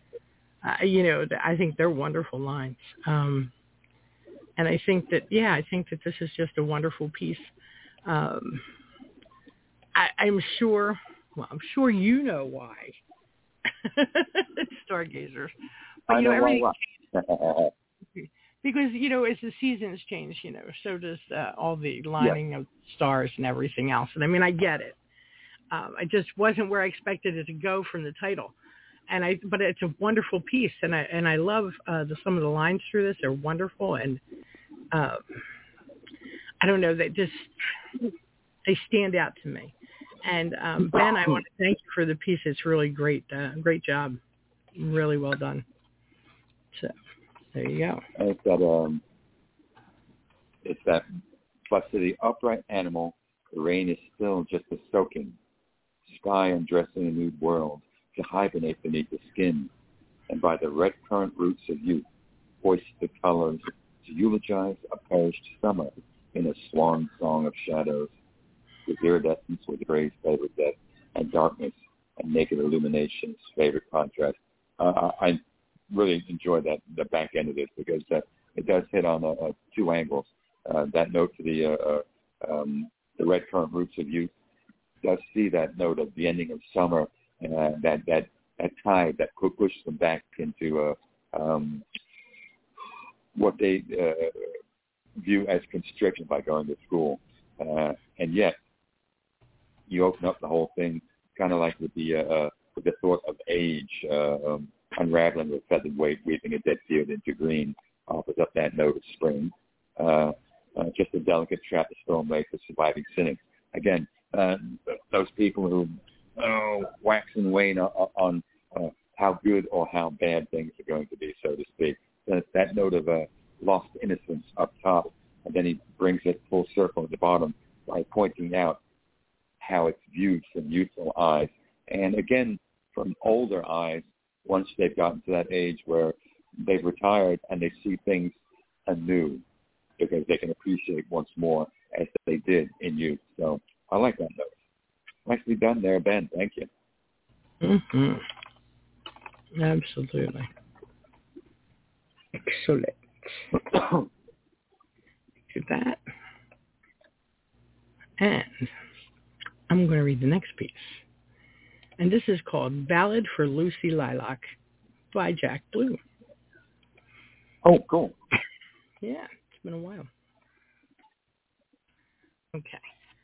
I think they're wonderful lines. And I think that this is just a wonderful piece. I'm sure you know why. Stargazers. But, everything because, as the seasons change, so does all the lining of stars and everything else. And I mean, I get it. I just wasn't where I expected it to go from the title. But it's a wonderful piece, and I love some of the lines through this. They're wonderful, and I don't know, they stand out to me. And Ben, I want to thank you for the piece. It's really great, great job, really well done. So there you go. And it's that. But to the upright animal, the rain is still just a soaking, sky undressing a nude world to hibernate beneath the skin, and by the red current roots of youth hoist the colors to eulogize a perished summer in a swan song of shadows, with iridescence with gray's favorite death, and darkness and naked illumination's favorite contrast. I really enjoy the back end of this because it does hit on two angles. That note to the red current roots of youth does see that note of the ending of summer and that tide that pushes them back into what they view as constriction by going to school. And yet, you open up the whole thing kind of like with the thought of age, unraveling with feathered weight, weaving a dead field into green, offers up that note of spring. Just a delicate trap the storm lays for surviving cynics. Again, those people who wax and wane on how good or how bad things are going to be, so to speak. That note of lost innocence up top, and then he brings it full circle at the bottom by pointing out how it's viewed from youthful eyes. And again, from older eyes, once they've gotten to that age where they've retired and they see things anew because they can appreciate once more as they did in youth. So I like that note. Nicely done there, Ben. Thank you. Mm-hmm. Absolutely. Excellent. To that. And I'm going to read the next piece. And this is called Ballad for Lucy Lilac by Jack Blue. Oh, cool. Yeah, it's been a while. Okay.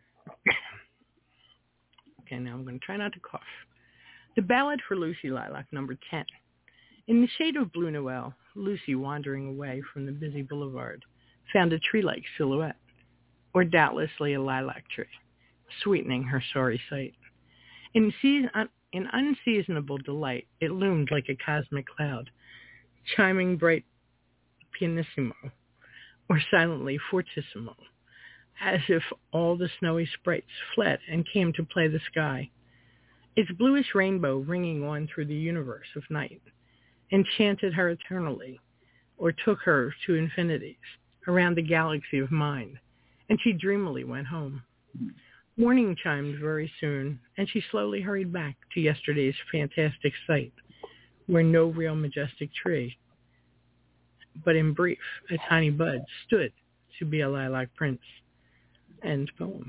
Okay, now I'm going to try not to cough. The Ballad for Lucy Lilac, number 10. In the shade of blue Noel, Lucy, wandering away from the busy boulevard, found a tree-like silhouette, or doubtlessly a lilac tree, sweetening her sorry sight. In unseasonable delight, it loomed like a cosmic cloud, chiming bright pianissimo, or silently fortissimo, as if all the snowy sprites fled and came to play the sky. Its bluish rainbow ringing on through the universe of night, enchanted her eternally, or took her to infinities, around the galaxy of mind, and she dreamily went home. Morning chimed very soon, and she slowly hurried back to yesterday's fantastic sight, where no real majestic tree, but in brief, a tiny bud, stood to be a lilac prince. End poem.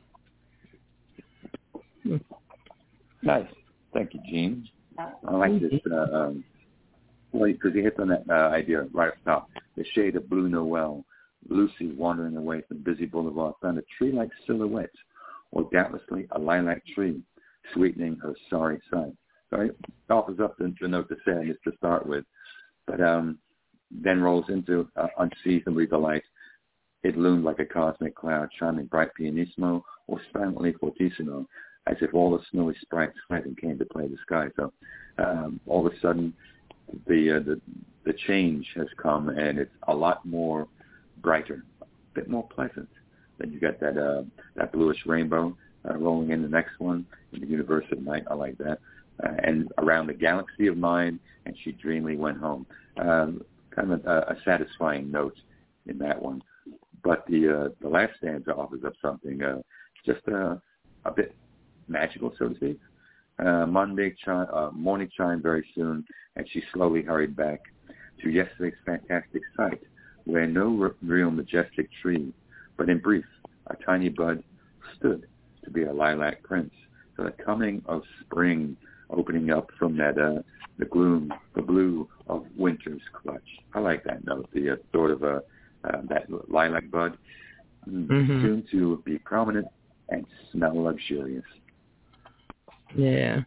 Nice. Thank you, Gene. I like this. Because he hits on that idea right up top. The shade of blue Noel, Lucy wandering away from busy boulevard found a tree-like silhouette, or doubtlessly a lilac tree, sweetening her sorry sight. So it offers up the note to sadness to start with, but then rolls into unseasonably delight. It loomed like a cosmic cloud, shining bright pianissimo, or silently fortissimo, as if all the snowy sprites fled and came to play the sky. So all of a sudden, the change has come, and it's a lot more brighter, a bit more pleasant. Then you got that bluish rainbow rolling in the next one, in the universe of night. I like that. And around the galaxy of mind, and she dreamily went home. Kind of a satisfying note in that one. But the last stanza offers up something just a bit magical, so to speak. Morning chimed very soon, and she slowly hurried back to yesterday's fantastic sight, where no real majestic tree, but in brief, a tiny bud stood to be a lilac prince. So the coming of spring, opening up from that the gloom, the blue of winter's clutch. I like that note. The thought of that lilac bud, soon to be prominent and smell luxurious. Yeah.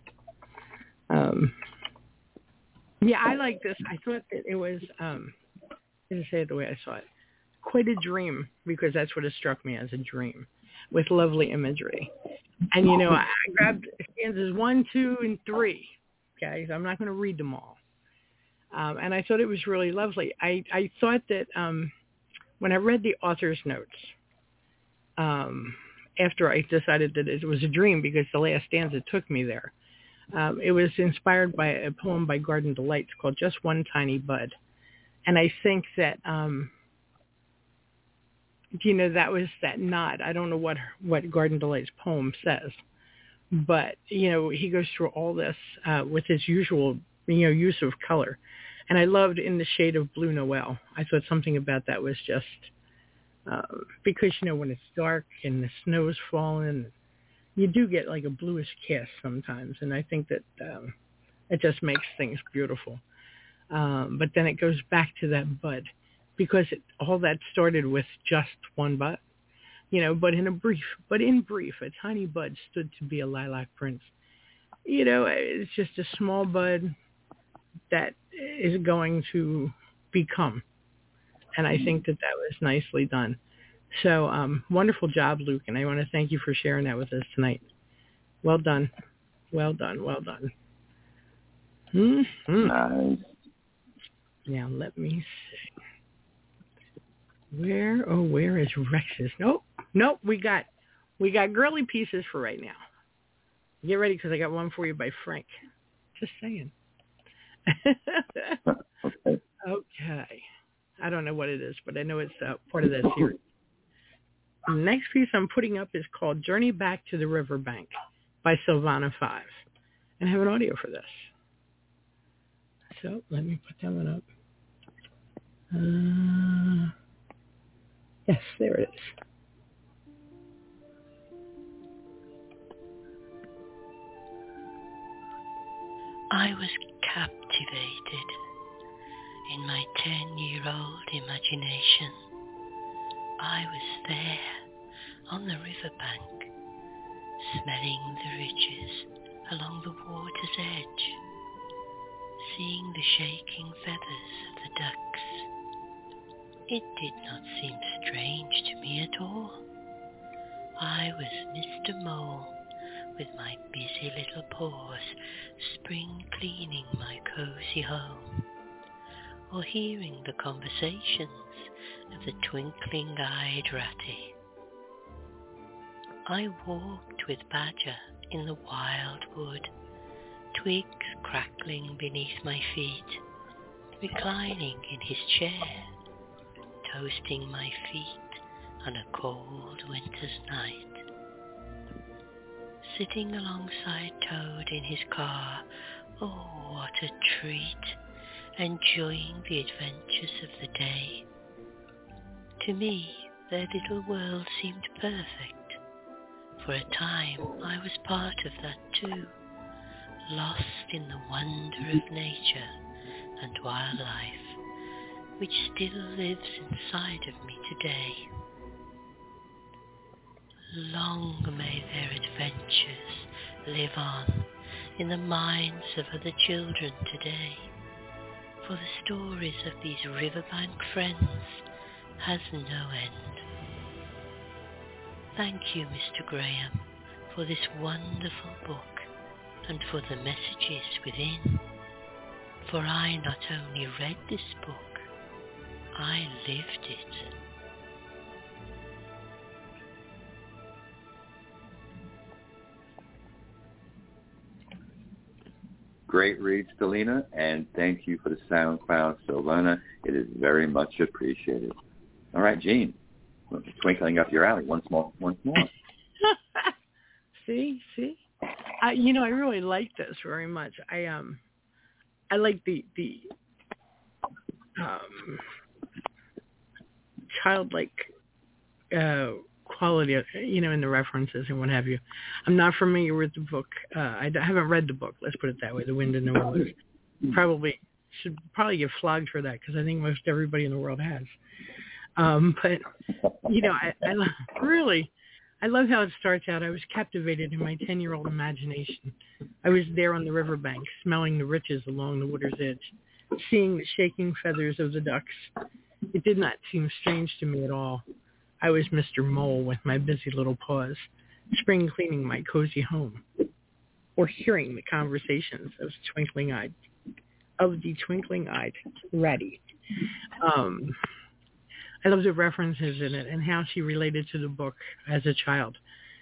Yeah, I like this. I thought that it was, to say it the way I saw it, quite a dream, because that's what it struck me as, a dream with lovely imagery. And, I grabbed stanzas 1, 2, and 3. Okay, so I'm not going to read them all. And I thought it was really lovely. I thought that when I read the author's notes, after I decided that it was a dream because the last stanza took me there, it was inspired by a poem by Garden Delights called Just One Tiny Bud. And I think that, that was that nod. I don't know what Garden Delights poem says, But, he goes through all this with his usual, use of color. And I loved In the Shade of Blue Noel. I thought something about that was just, because, when it's dark and the snow's falling, you do get like a bluish cast sometimes. And I think that it just makes things beautiful. But then it goes back to that bud, because all that started with just one bud, but in brief, a tiny bud stood to be a lilac prince. It's just a small bud that is going to become. And I think that was nicely done. So wonderful job, Luke. And I want to thank you for sharing that with us tonight. Well done. Well done. Well done. Mm-hmm. Nice. Now, let me see. Where is Rex's? Nope. We got girly pieces for right now. Get ready, because I got one for you by Frank. Just saying. Okay. I don't know what it is, but I know it's part of that series. The next piece I'm putting up is called Journey Back to the Riverbank by Sylvana 5. And I have an audio for this. So let me put that one up. Yes, there it is. I was captivated in my 10-year-old imagination. I was there on the riverbank, smelling the ridges along the water's edge, seeing the shaking feathers of the ducks. It did not seem strange to me at all. I was Mr. Mole, with my busy little paws, spring cleaning my cozy home, or hearing the conversations of the twinkling-eyed Ratty. I walked with Badger in the wild wood, twigs crackling beneath my feet, reclining in his chair, toasting my feet on a cold winter's night. Sitting alongside Toad in his car, oh, what a treat, enjoying the adventures of the day. To me, their little world seemed perfect. For a time, I was part of that too, lost in the wonder of nature and wildlife, which still lives inside of me today. Long may their adventures live on in the minds of other children today, for the stories of these riverbank friends has no end. Thank you, Mr. Graham, for this wonderful book and for the messages within, for I not only read this book, I lived it. Great read, Stelina, and thank you for the SoundCloud, Sylvana. It is very much appreciated. All right, Jean, twinkling up your alley once more. See? I really like this very much. I like the childlike quality of, in the references and what have you. I'm not familiar with the book. I haven't read the book. Let's put it that way. The Wind in the Willows. Should get flogged for that, because I think most everybody in the world has. But I love how it starts out. I was captivated in my 10-year-old imagination. I was there on the riverbank, smelling the riches along the water's edge, seeing the shaking feathers of the ducks. It did not seem strange to me at all. I was Mr. Mole with my busy little paws, spring cleaning my cozy home, or hearing the conversations of the twinkling-eyed Ratty. I love the references in it and how she related to the book as a child.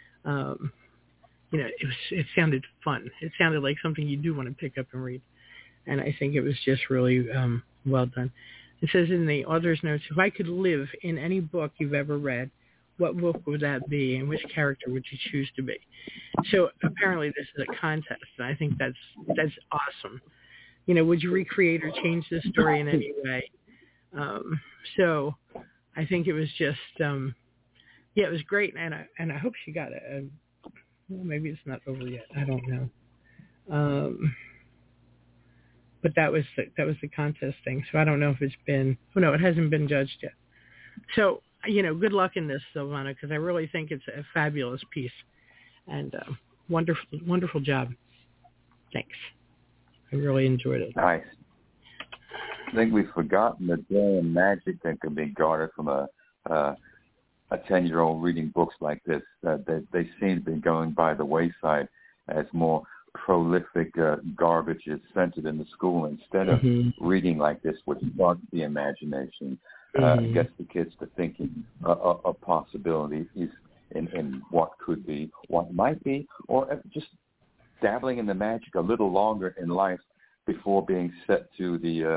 It sounded fun. It sounded like something you do want to pick up and read. And I think it was just really well done. It says in the author's notes, if I could live in any book you've ever read, what book would that be, and which character would you choose to be? So apparently this is a contest, and I think that's awesome. Would you recreate or change this story in any way? So I think it was just, it was great, and I hope she got it. Well, maybe it's not over yet. I don't know. But that was the contest thing. So I don't know if it's been. Oh no, it hasn't been judged yet. So good luck in this, Silvana, because I really think it's a fabulous piece, and wonderful job. Thanks. I really enjoyed it. Nice. I think we've forgotten the joy and magic that can be garnered from a 10-year-old reading books like this. They seem to be going by the wayside as more prolific garbage is centered in the school instead of reading like this, which sparks the imagination, gets the kids to thinking of possibilities in what could be, what might be, or just dabbling in the magic a little longer in life before being set to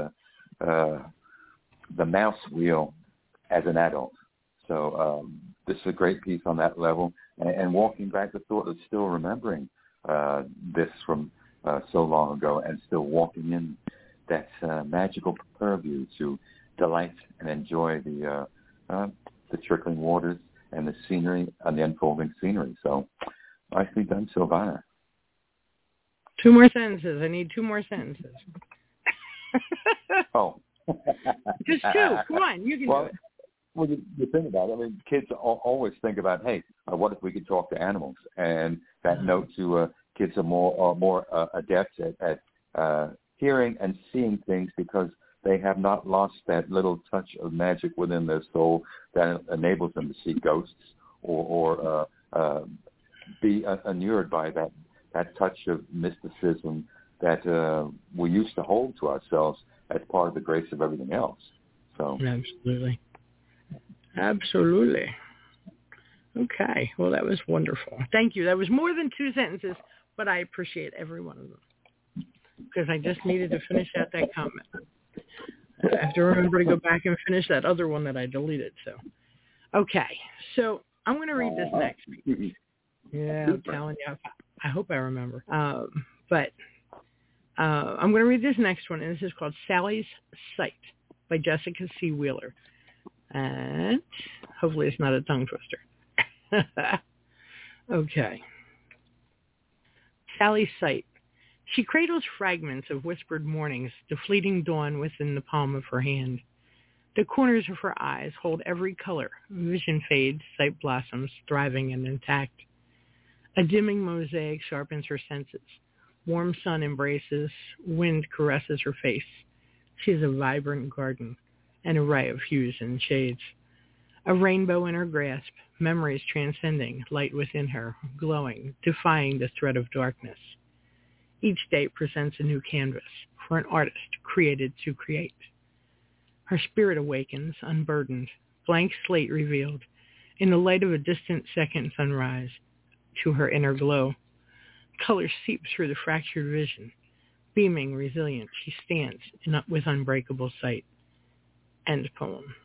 the mouse wheel as an adult. So this is a great piece on that level. And walking back the thought of still remembering this from so long ago and still walking in that magical purview to delight and enjoy the trickling waters and the scenery and the unfolding scenery. So nicely done, Silvana. 2 more sentences. I need 2 more sentences. Oh. Just 2. Come on, you can do it. Well, you think about it. I mean, kids always think about, hey, what if we could talk to animals? And that note to kids are more adept at hearing and seeing things because they have not lost that little touch of magic within their soul that enables them to see ghosts or be inured by that touch of mysticism that we used to hold to ourselves as part of the grace of everything else. So Absolutely. Okay. Well, that was wonderful. Thank you. That was more than 2 sentences, but I appreciate every one of them because I just needed to finish out that comment. I have to remember to go back and finish that other one that I deleted. So, okay. So I'm going to read this next. Yeah, I'm telling you. I hope I remember. But I'm going to read this next one, and this is called Sally's Sight by Jessica C. Wheeler. And hopefully it's not a tongue twister. Okay. Sally's Sight. She cradles fragments of whispered mornings, the fleeting dawn within the palm of her hand. The corners of her eyes hold every color. Vision fades, sight blossoms, thriving and intact. A dimming mosaic sharpens her senses. Warm sun embraces, wind caresses her face. She is a vibrant garden, an array of hues and shades. A rainbow in her grasp, memories transcending, light within her, glowing, defying the threat of darkness. Each day presents a new canvas for an artist created to create. Her spirit awakens, unburdened, blank slate revealed, in the light of a distant second sunrise, to her inner glow. Color seeps through the fractured vision. Beaming, resilient, she stands with unbreakable sight. End poem.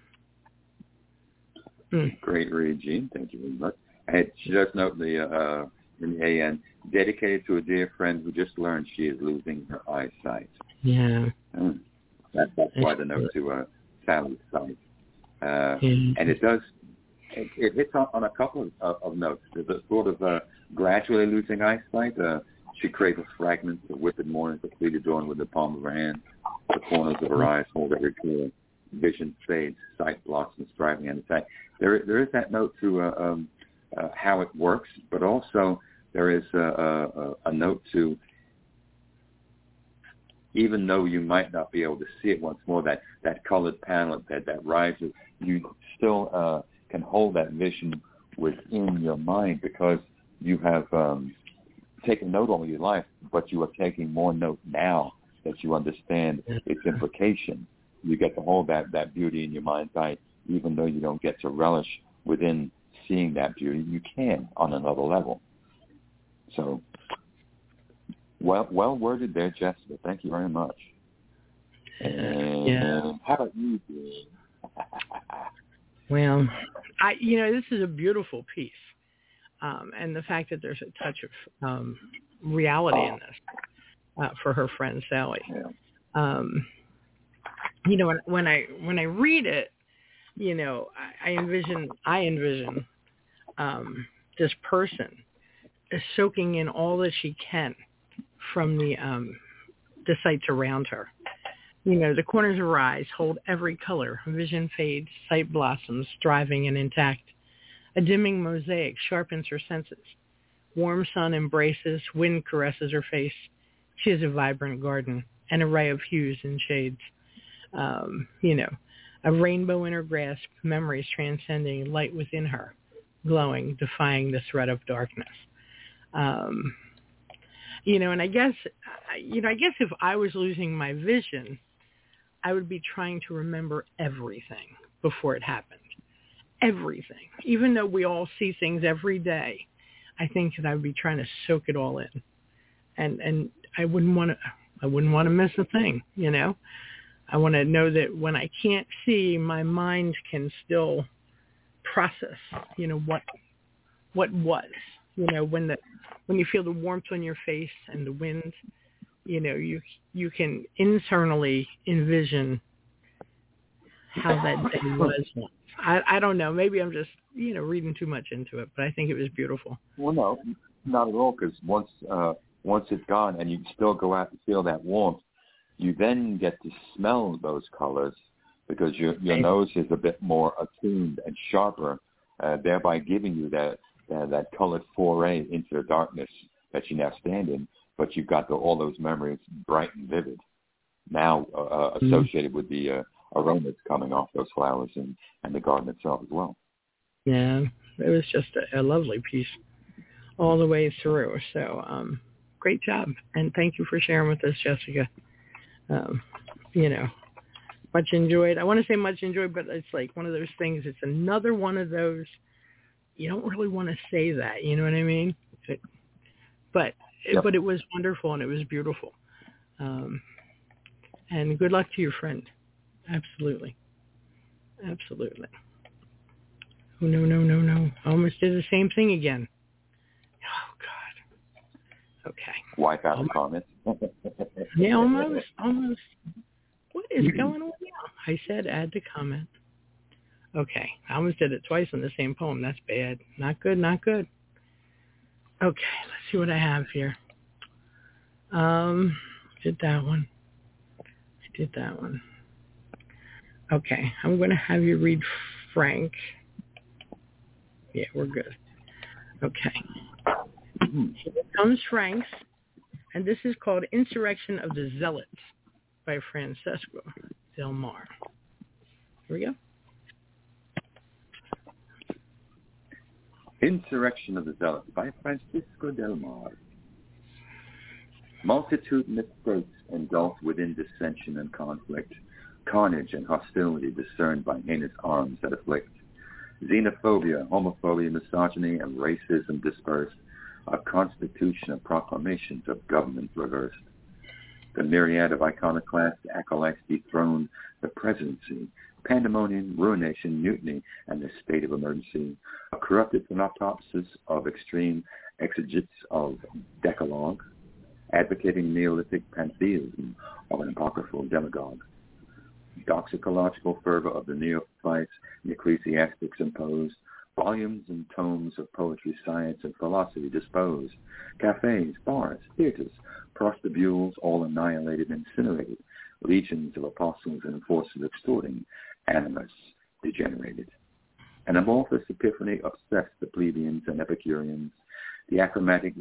Great read, Gene. Thank you very much. She does note in the AN, dedicated to a dear friend who just learned she is losing her eyesight. Yeah. That's why the note to Sally's Sight. And it hits on a couple of notes. There's a sort of gradually losing eyesight. She cradles fragments of whipped mornings that fleeted dawn with the palm of her hand. The corners of her eyes hold every color. Vision fades, sight blossoms, thriving and attack. There is that note to how it works, but also there is a note to, even though you might not be able to see it once more, that colored panel that rises, you still can hold that vision within your mind because you have taken note all your life, but you are taking more note now that you understand its implication. You get to hold that beauty in your mind's eye, even though you don't get to relish within seeing that beauty. You can on another level. So, well worded there, Jessica. Thank you very much. And how about you, Dean? Well, this is a beautiful piece. And the fact that there's a touch of reality in this for her friend Sally. Yeah. When I read it, I envision this person soaking in all that she can from the sights around her. The corners of her eyes hold every color. Vision fades, sight blossoms, thriving and intact. A dimming mosaic sharpens her senses. Warm sun embraces, wind caresses her face. She is a vibrant garden, an array of hues and shades. A rainbow in her grasp, memories transcending, light within her, glowing, defying the threat of darkness. And I guess if I was losing my vision, I would be trying to remember everything before it happened. Everything. Even though we all see things every day, I think that I would be trying to soak it all in. And I wouldn't want to miss a thing, I want to know that when I can't see, my mind can still process, what was, when you feel the warmth on your face and the wind, you can internally envision how that day was. I don't know. Maybe I'm just, reading too much into it, but I think it was beautiful. Well, no, not at all, because once it's gone and you still go out and feel that warmth, you then get to smell those colors because your nose is a bit more attuned and sharper, thereby giving you that colored foray into the darkness that you now stand in, but you've got all those memories bright and vivid now associated with the aromas coming off those flowers and the garden itself as well. Yeah, it was just a lovely piece all the way through. So great job, and thank you for sharing with us, Jessica. Much enjoyed. I want to say much enjoyed, but it's like one of those things. It's another one of those, you don't really want to say that, you know what I mean? But it was wonderful and it was beautiful. And good luck to your friend. Absolutely. Absolutely. Oh, no. I almost did the same thing again. Oh, God. Okay. Wipe out the comment. Yeah, almost. What is going on now? I said add to comment. Okay. I almost did it twice in the same poem. That's bad. Not good. Okay. Let's see what I have here. Did that one. I did that one. Okay. I'm going to have you read Frank. Yeah, we're good. Okay. Here comes Frank's. And this is called Insurrection of the Zealots by Francesco Del Mar. Here we go. Insurrection of the Zealots by Francisco Del Mar. Multitudinous states engulfed within dissension and conflict, carnage and hostility discerned by heinous arms that afflict. Xenophobia, homophobia, misogyny, and racism dispersed, a constitution of proclamations of government reversed. The myriad of iconoclast acolytes dethroned the presidency, pandemonium, ruination, mutiny, and the state of emergency, a corrupted synopsis of extreme exegetes of Decalogue, advocating Neolithic pantheism of an apocryphal demagogue. Doxicological fervor of the neophytes and ecclesiastics imposed, volumes and tomes of poetry, science, and philosophy disposed, cafes, bars, theaters, prostibules all annihilated and incinerated, legions of apostles and forces extorting, animus degenerated. An amorphous epiphany obsessed the plebeians and Epicureans, the achromatic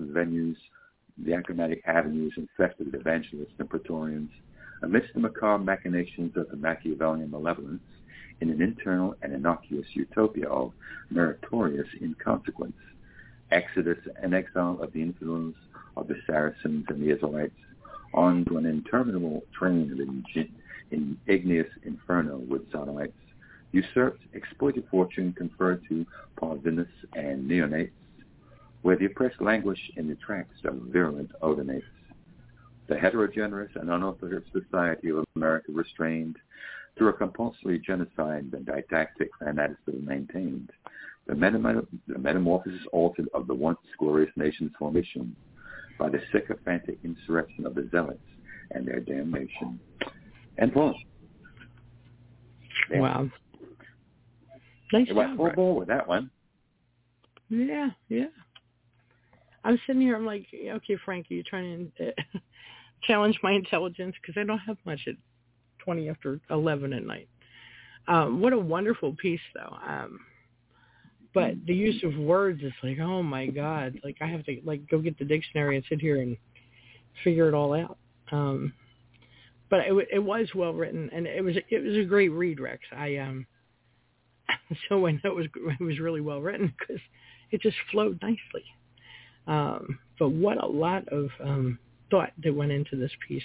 avenues infested with evangelists and praetorians, amidst the macabre machinations of the Machiavellian malevolence, in an internal and innocuous utopia of meritorious inconsequence. Exodus and exile of the infidels, of the Saracens and the Israelites, on to an interminable train of igneous inferno with sodomites, usurped, exploited fortune conferred to Parvinus and neonates, where the oppressed languish in the tracks of virulent odonates. The heterogeneous and unorthodox society of America restrained through a compulsory genocide and didactic fanaticism maintained, The metamorphosis altered of the once glorious nation's formation by the sycophantic insurrection of the zealots and their damnation. And boom. Yeah. Wow. Nice it went full ball with that one. Yeah. I'm sitting here, I'm like, okay, Frank, are you trying to challenge my intelligence? Because I don't have much at 20 after 11 at night. What a wonderful piece, though. But the use of words is like, oh my God! Like I have to go get the dictionary and sit here and figure it all out. But it was well written, and it was a great read, Rex. So I know it was really well written because it just flowed nicely. But what a lot of thought that went into this piece.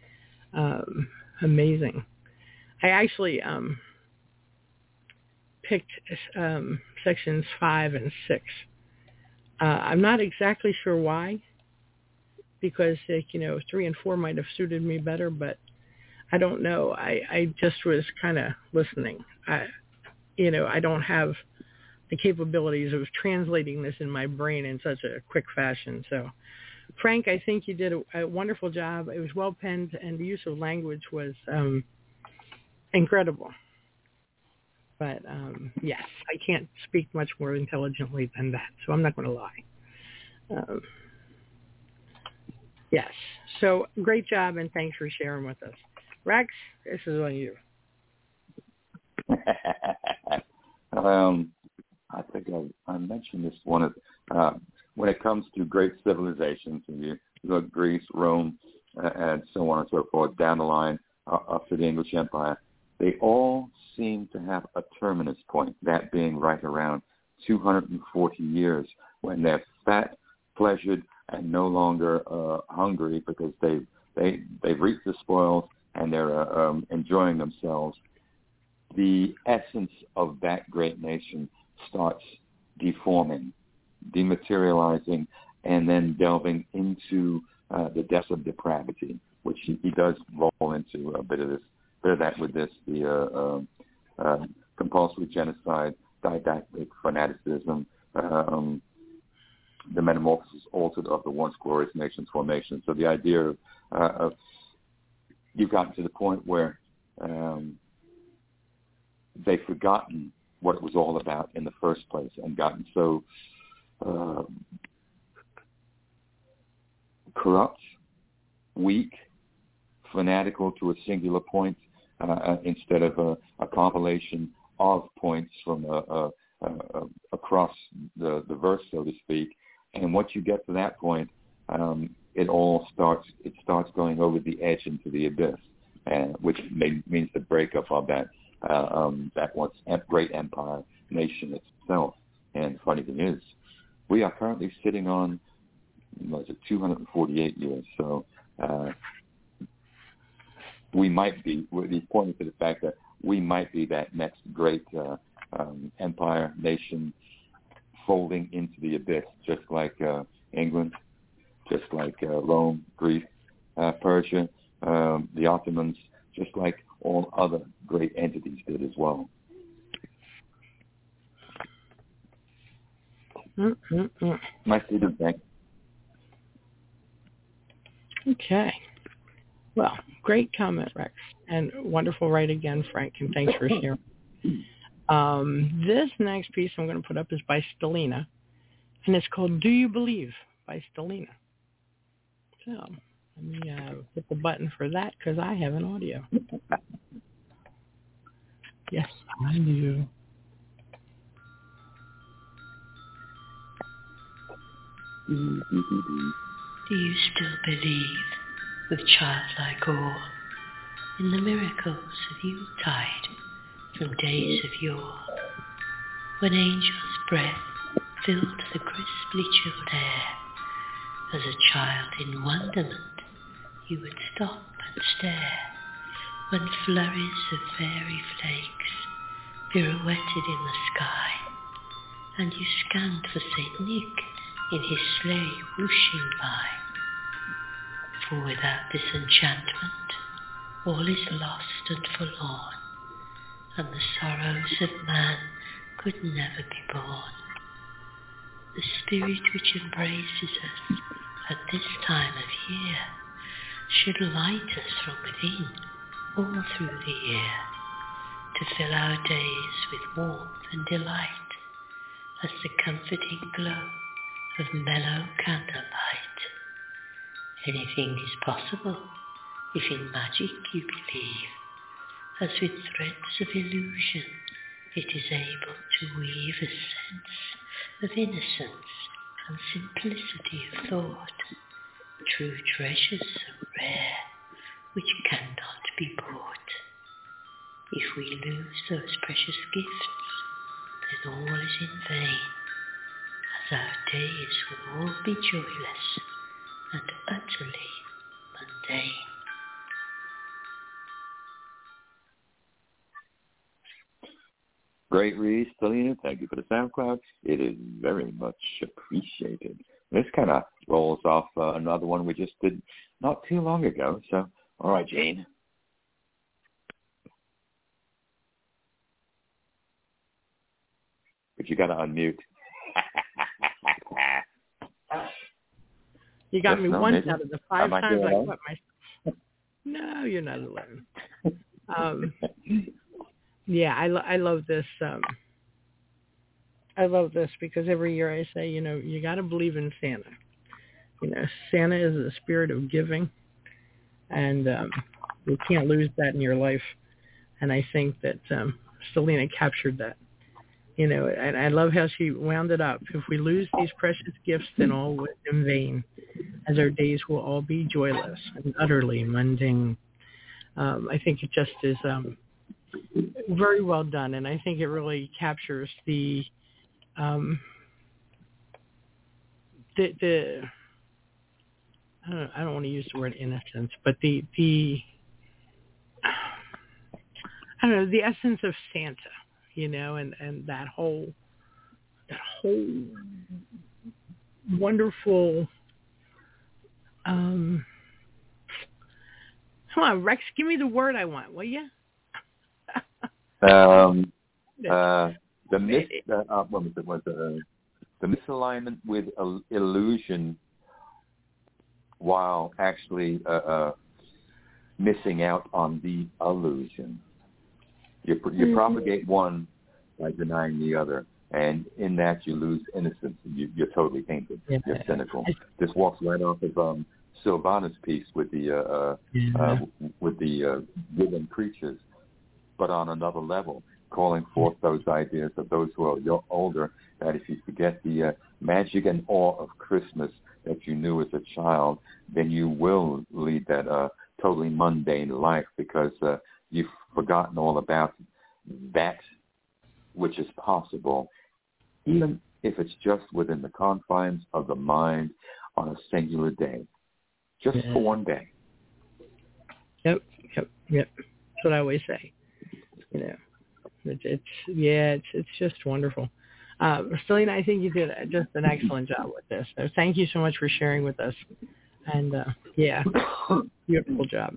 Amazing. I actually picked sections 5 and 6. I'm not exactly sure why, because 3 and 4 might have suited me better, but I don't know. I just was kind of listening. I don't have the capabilities of translating this in my brain in such a quick fashion. So, Frank, I think you did a wonderful job. It was well penned, and the use of language was incredible. But, yes, I can't speak much more intelligently than that, so I'm not going to lie. Yes, so great job, and thanks for sharing with us. Rex, this is on you. I think I mentioned this one of when it comes to great civilizations, and you look Greece, Rome, and so on and so forth, down the line up to the English Empire, they all seem to have a terminus point, that being right around 240 years, when they're fat, pleasured, and no longer hungry because they've reaped the spoils and they're enjoying themselves. The essence of that great nation starts deforming, dematerializing, and then delving into the depths of depravity, which he does roll into a bit of that with this, the compulsory genocide, didactic fanaticism, the metamorphosis altered of the once glorious nation's formation. So the idea of you've gotten to the point where they've forgotten what it was all about in the first place and gotten so corrupt, weak, fanatical to a singular point instead of a compilation of points from across the verse, so to speak. And once you get to that point, it starts going over the edge into the abyss, which means the breakup of that once great empire nation itself. And the funny thing is, we are currently sitting on 248 years. So we might be, he's pointing to the fact that we might be that next great empire nation folding into the abyss, just like England, just like Rome, Greece, Persia, the Ottomans, just like all other great entities did as well. Nice to do, thanks. Okay. Well, great comment, Rex, and wonderful write again, Frank, and thanks for sharing. This next piece I'm going to put up is by Stellina, and it's called Do You Believe by Stellina. So let me hit the button for that because I have an audio. Yes, I do. Do you still believe with childlike awe in the miracles of Yuletide from days of yore, when angels' breath filled the crisply chilled air? As a child in wonderment you would stop and stare when flurries of fairy flakes pirouetted in the sky, and you scanned for St. Nick in his sleigh whooshing by. For without this enchantment all is lost and forlorn, and the sorrows of man could never be born. The spirit which embraces us at this time of year should light us from within all through the year, to fill our days with warmth and delight, as the comforting glow of mellow candlelight. Anything is possible if in magic you believe, as with threads of illusion it is able to weave a sense of innocence and simplicity of thought, true treasures so rare which cannot be bought. If we lose those precious gifts, then all is in vain, as our days will all be joyless and utterly mundane. Great read, Stelina. Thank you for the SoundCloud. It is very much appreciated. This kind of rolls off another one we just did not too long ago. So, all right, Jane. But you got to unmute. You got me once out of the 5 times I caught myself. No, you're not alone. Yeah, I love this. I love this because every year I say, you got to believe in Santa. Santa is the spirit of giving, and you can't lose that in your life. And I think that Stelina captured that. And I love how she wound it up. If we lose these precious gifts, then all was in vain, as our days will all be joyless and utterly mundane. I think it just is very well done, and I think it really captures the I don't want to use the word innocence, but the I don't know, the essence of Santa, and that whole wonderful. Come on, Rex, give me the word I want, will you? The misalignment with illusion, while actually missing out on the illusion. You propagate one by denying the other, and in that you lose innocence. You're totally tainted. Yeah. You're cynical. This walks right off of Silvana's piece with the women preachers, but on another level, calling forth those ideas of those who are older, that if you forget the magic and awe of Christmas that you knew as a child, then you will lead that totally mundane life because you've forgotten all about that which is possible, even if it's just within the confines of the mind on a singular day, just for one day. Yep. That's what I always say. It's just wonderful. Stelina, I think you did just an excellent job with this. So thank you so much for sharing with us. And beautiful job.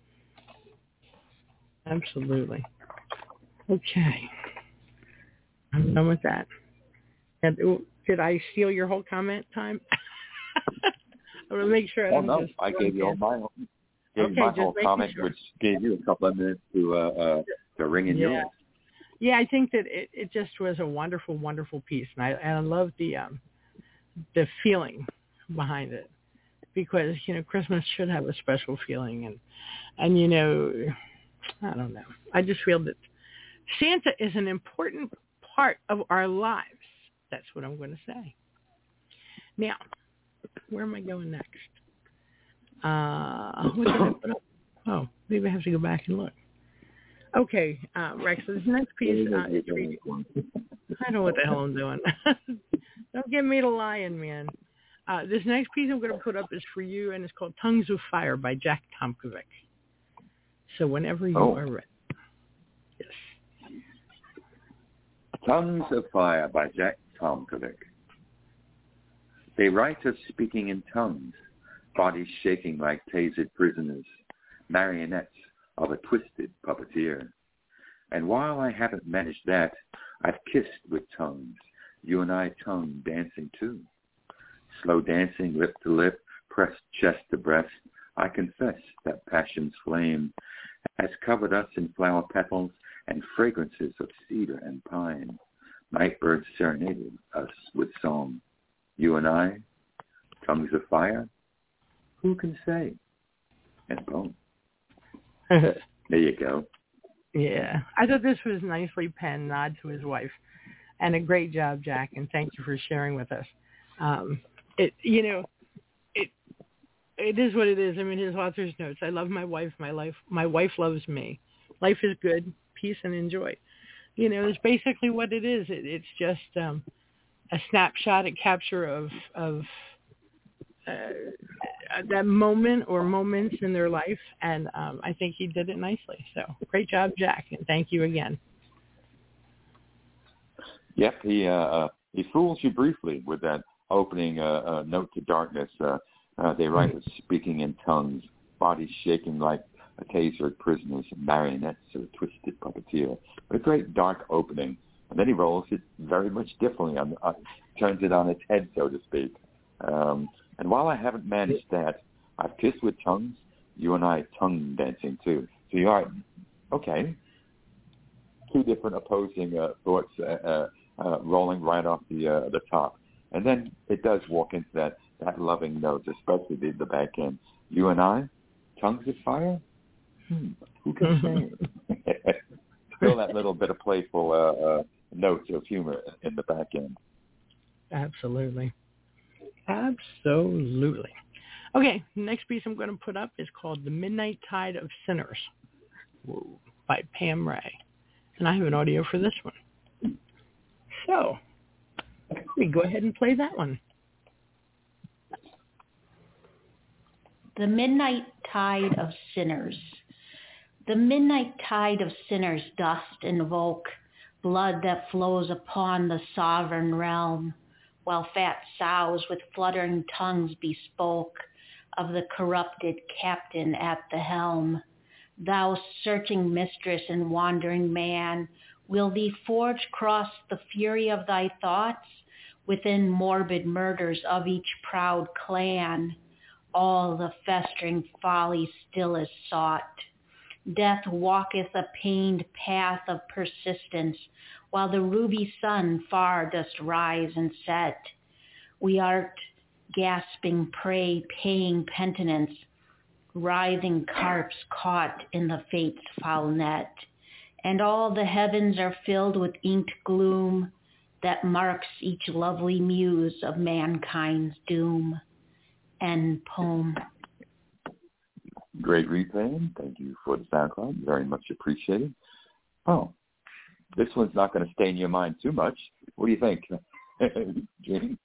Absolutely. Okay. I'm done with that. And did I steal your whole comment time? I'm going to make sure I gave you all my whole comment, which gave you a couple of minutes to ring in yours. Yeah, I think that it just was a wonderful, wonderful piece, and I love the feeling behind it, because Christmas should have a special feeling, and I don't know. I just feel that Santa is an important part of our lives. That's what I'm going to say. Now, where am I going next? What did I put up? Oh, maybe I have to go back and look. Okay, Rex, this next piece, I don't know what the hell I'm doing. Don't get me to lying, man. This next piece I'm going to put up is for you, and it's called Tongues of Fire by Jack Tomkovic. So whenever you are ready. Yes. Tongues of Fire by Jack Tomkovic. They write us speaking in tongues, bodies shaking like tasered prisoners, marionettes of a twisted puppeteer. And while I haven't managed that, I've kissed with tongues, you and I tongue dancing too. Slow dancing, lip to lip, pressed chest to breast, I confess that passion's flame has covered us in flower petals and fragrances of cedar and pine. Night birds serenaded us with song. You and I, tongues of fire, who can say? And boom. There you go. Yeah. I thought this was nicely penned, nod to his wife. And a great job, Jack, and thank you for sharing with us. It is what it is. I mean, his author's notes. I love my wife. My wife loves me. Life is good. Peace and enjoy. It's basically what it is. It's just a snapshot, a capture of that moment or moments in their life, and I think he did it nicely. So great job, Jack, and thank you again. Yep, he fools you briefly with that opening note to darkness. They write with speaking in tongues, bodies shaking like a tasered prisoners, marionettes or a twisted puppeteer. A great dark opening. And then he rolls it very much differently, turns it on its head, so to speak. And while I haven't managed that, I've kissed with tongues, you and I tongue dancing too. So you are, okay, two different opposing thoughts rolling right off the top. And then it does walk into that loving note, especially the back end. You and I, tongues of fire? Who can say? Still that little bit of playful notes of humor in the back end. Absolutely. Absolutely. Okay, next piece I'm going to put up is called The Midnight Tide of Sinners by Pam Ray. And I have an audio for this one. So, let me go ahead and play that one. The Midnight Tide of Sinners. The midnight tide of sinners dost invoke blood that flows upon the sovereign realm, while fat sows with fluttering tongues bespoke of the corrupted captain at the helm. Thou searching mistress and wandering man, will thee forge cross the fury of thy thoughts within morbid murders of each proud clan? All the festering folly still is sought. Death walketh a pained path of persistence, while the ruby sun far doth rise and set. We art gasping prey paying penitence, writhing carps caught in the fate's foul net. And all the heavens are filled with inked gloom that marks each lovely muse of mankind's doom. End poem. Great replay. Thank you for the SoundCloud. Very much appreciated. Oh, this one's not going to stay in your mind too much. What do you think, Jane?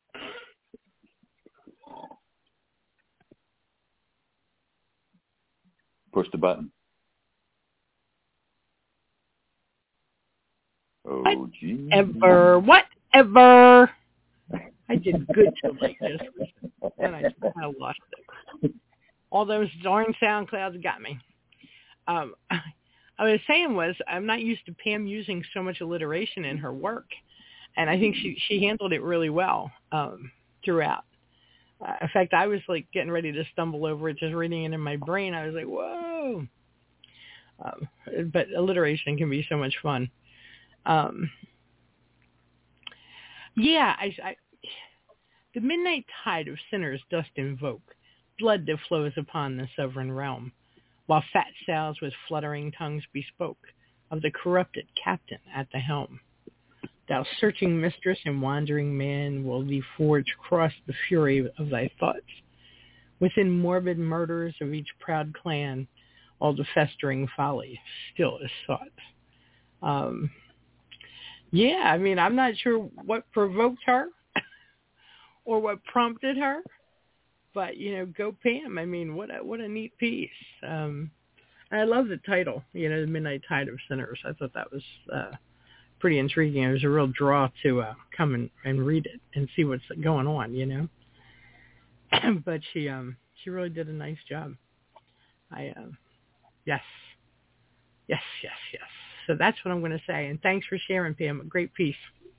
Push the button. Oh, gee. Whatever. I did good till like this, and I just kind of lost it. All those darn SoundClouds got me. I was saying I'm not used to Pam using so much alliteration in her work, and I think she handled it really well throughout. In fact, I was like getting ready to stumble over it, just reading it in my brain. I was like, whoa. But alliteration can be so much fun. The midnight tide of sinners dost invoke blood that flows upon the sovereign realm, while fat sows with fluttering tongues bespoke of the corrupted captain at the helm. Thou searching mistress and wandering man, will thee forge cross the fury of thy thoughts. Within morbid murders of each proud clan, all the festering folly still is sought. I'm not sure what provoked her or what prompted her, but, go Pam. I mean, what a neat piece. I love the title, The Midnight Tide of Sinners. I thought that was pretty intriguing. It was a real draw to come and read it and see what's going on, But she really did a nice job. Yes. So that's what I'm going to say. And thanks for sharing, Pam. A great piece.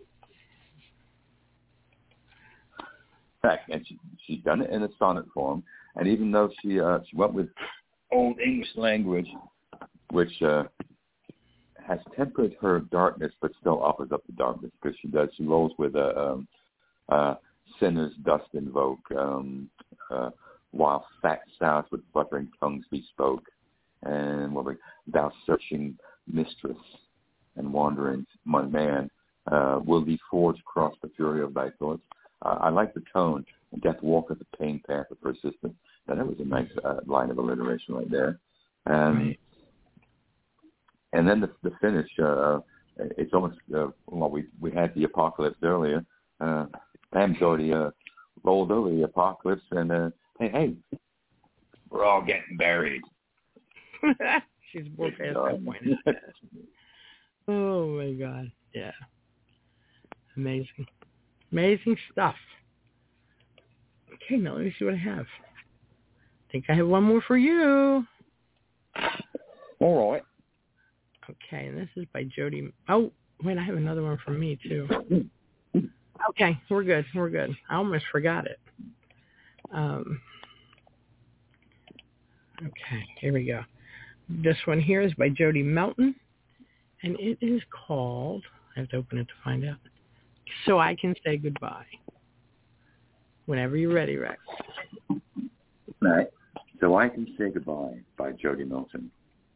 And she's done it in a sonnet form. And even though she went with Old English language, which has tempered her darkness, but still offers up the darkness, because she rolls with sinners dust invoke, while fat sounds with fluttering tongues bespoke, and thou searching mistress and wandering man, will be forged across the fury of thy thoughts. I like the tone. Death walketh the pain path of persistence. Now, that was a nice line of alliteration right there. And then the finish, it's almost, we had the apocalypse earlier. Pam's already rolled over the apocalypse, and hey, we're all getting buried. She's more past that point. Oh, my God. Yeah. Amazing. Amazing stuff. Okay, now let me see what I have. I think I have one more for you. All right. Okay, and this is by Jody. Oh, wait, I have another one from me, too. Okay, we're good. We're good. I almost forgot it. Okay, here we go. This one here is by Jody Melton, and it is called, I have to open it to find out, So I Can Say Goodbye. Whenever you're ready, Rex. All right. So I Can Say Goodbye by Jody Melton.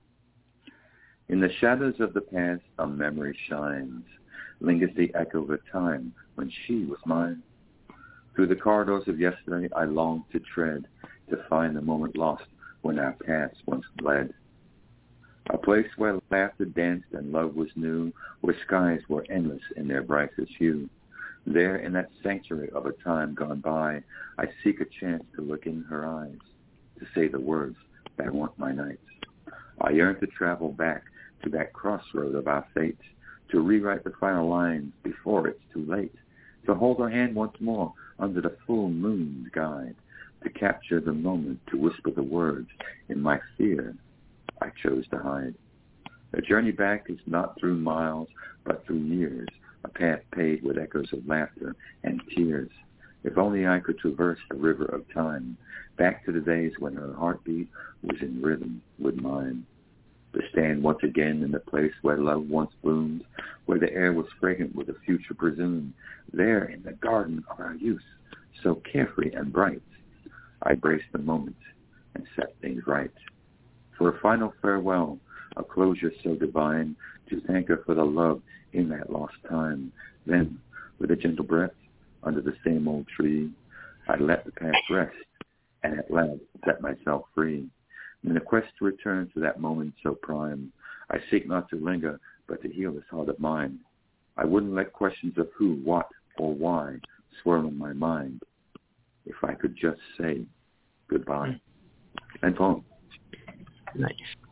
In the shadows of the past, a memory shines, lingers the echo of a time when she was mine. Through the corridors of yesterday, I long to tread, to find the moment lost when our paths once bled. A place where laughter danced and love was new, where skies were endless in their brightest hue. There, in that sanctuary of a time gone by, I seek a chance to look in her eyes, to say the words that haunt my nights. I yearn to travel back to that crossroad of our fate, to rewrite the final lines before it's too late, to hold her hand once more under the full moon's guide, to capture the moment, to whisper the words in my fear I chose to hide. The journey back is not through miles, but through years, a path paved with echoes of laughter and tears. If only I could traverse the river of time, back to the days when her heartbeat was in rhythm with mine. To stand once again in the place where love once bloomed, where the air was fragrant with a future presumed, there in the garden of our youth, so carefree and bright, I braced the moment and set things right. For a final farewell, a closure so divine, to thank her for the love in that lost time. Then, with a gentle breath, under the same old tree, I let the past rest, and at last set myself free. In the quest to return to that moment so prime, I seek not to linger, but to heal this heart of mine. I wouldn't let questions of who, what, or why swirl in my mind. If I could just say goodbye. And poem. Nice.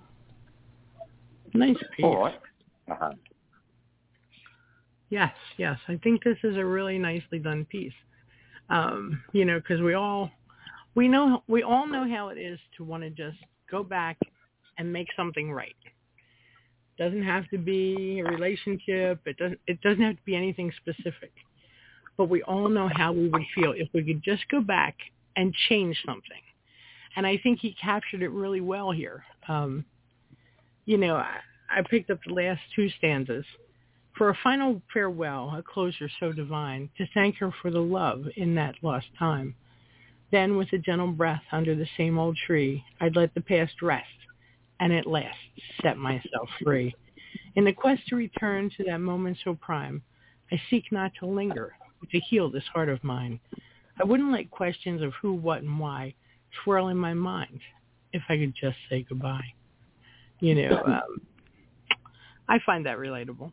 Nice piece. All right. Uh-huh. Yes. I think this is a really nicely done piece. Because we all know how it is to want to just go back and make something right. Doesn't have to be a relationship. It doesn't have to be anything specific. But we all know how we would feel if we could just go back and change something. And I think he captured it really well here. I picked up the last two stanzas. For a final farewell, a closure so divine, to thank her for the love in that lost time. Then with a gentle breath under the same old tree, I'd let the past rest, and at last set myself free. In the quest to return to that moment so prime, I seek not to linger, but to heal this heart of mine. I wouldn't let questions of who, what, and why swirl in my mind if I could just say goodbye. I find that relatable.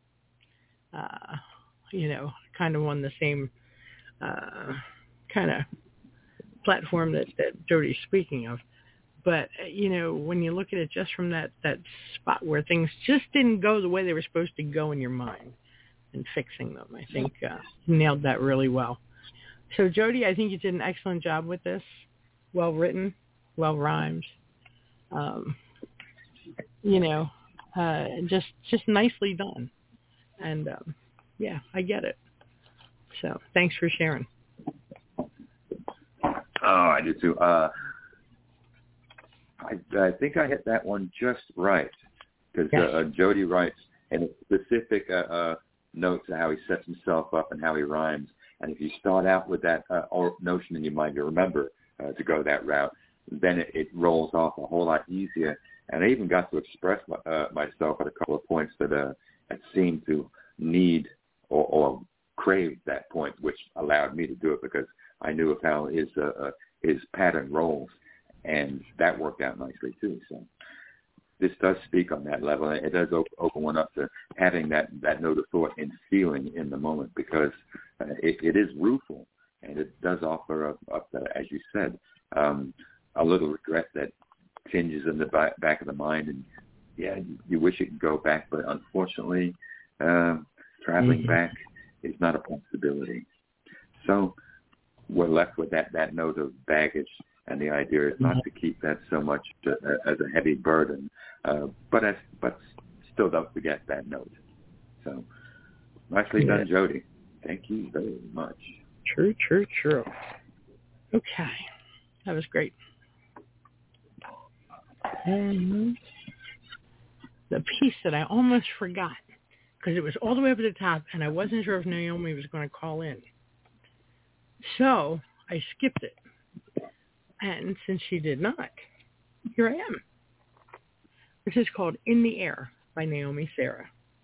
Kind of on the same kind of platform that Jody's speaking of. But, when you look at it just from that spot where things just didn't go the way they were supposed to go in your mind and fixing them, I think you nailed that really well. So, Jody, I think you did an excellent job with this. Well written, well rhymed. Just nicely done. And yeah, I get it. So thanks for sharing. Oh, I do too. I think I hit that one just right, because Jody writes in a specific note to how he sets himself up and how he rhymes. And if you start out with that notion in your mind, you remember to go that route, then it rolls off a whole lot easier. And I even got to express myself at a couple of points that seemed to need or crave that point, which allowed me to do it because I knew of how his pattern rolls, and that worked out nicely too. So this does speak on that level. It does open one up to having that note of thought and feeling in the moment, because it is rueful, and it does offer up as you said, a little regret that tinges in the back of the mind, and yeah, you wish it could go back, but unfortunately, traveling back is not a possibility. So we're left with that note of baggage, and the idea is not to keep that so much as a heavy burden, but still don't forget that note. So nicely done, Jody. Thank you very much. True. Okay, that was great. And the piece that I almost forgot, because it was all the way up at the top, and I wasn't sure if Naomi was going to call in. So I skipped it. And since she did not, here I am. This is called In the Air by Naomi Sarah.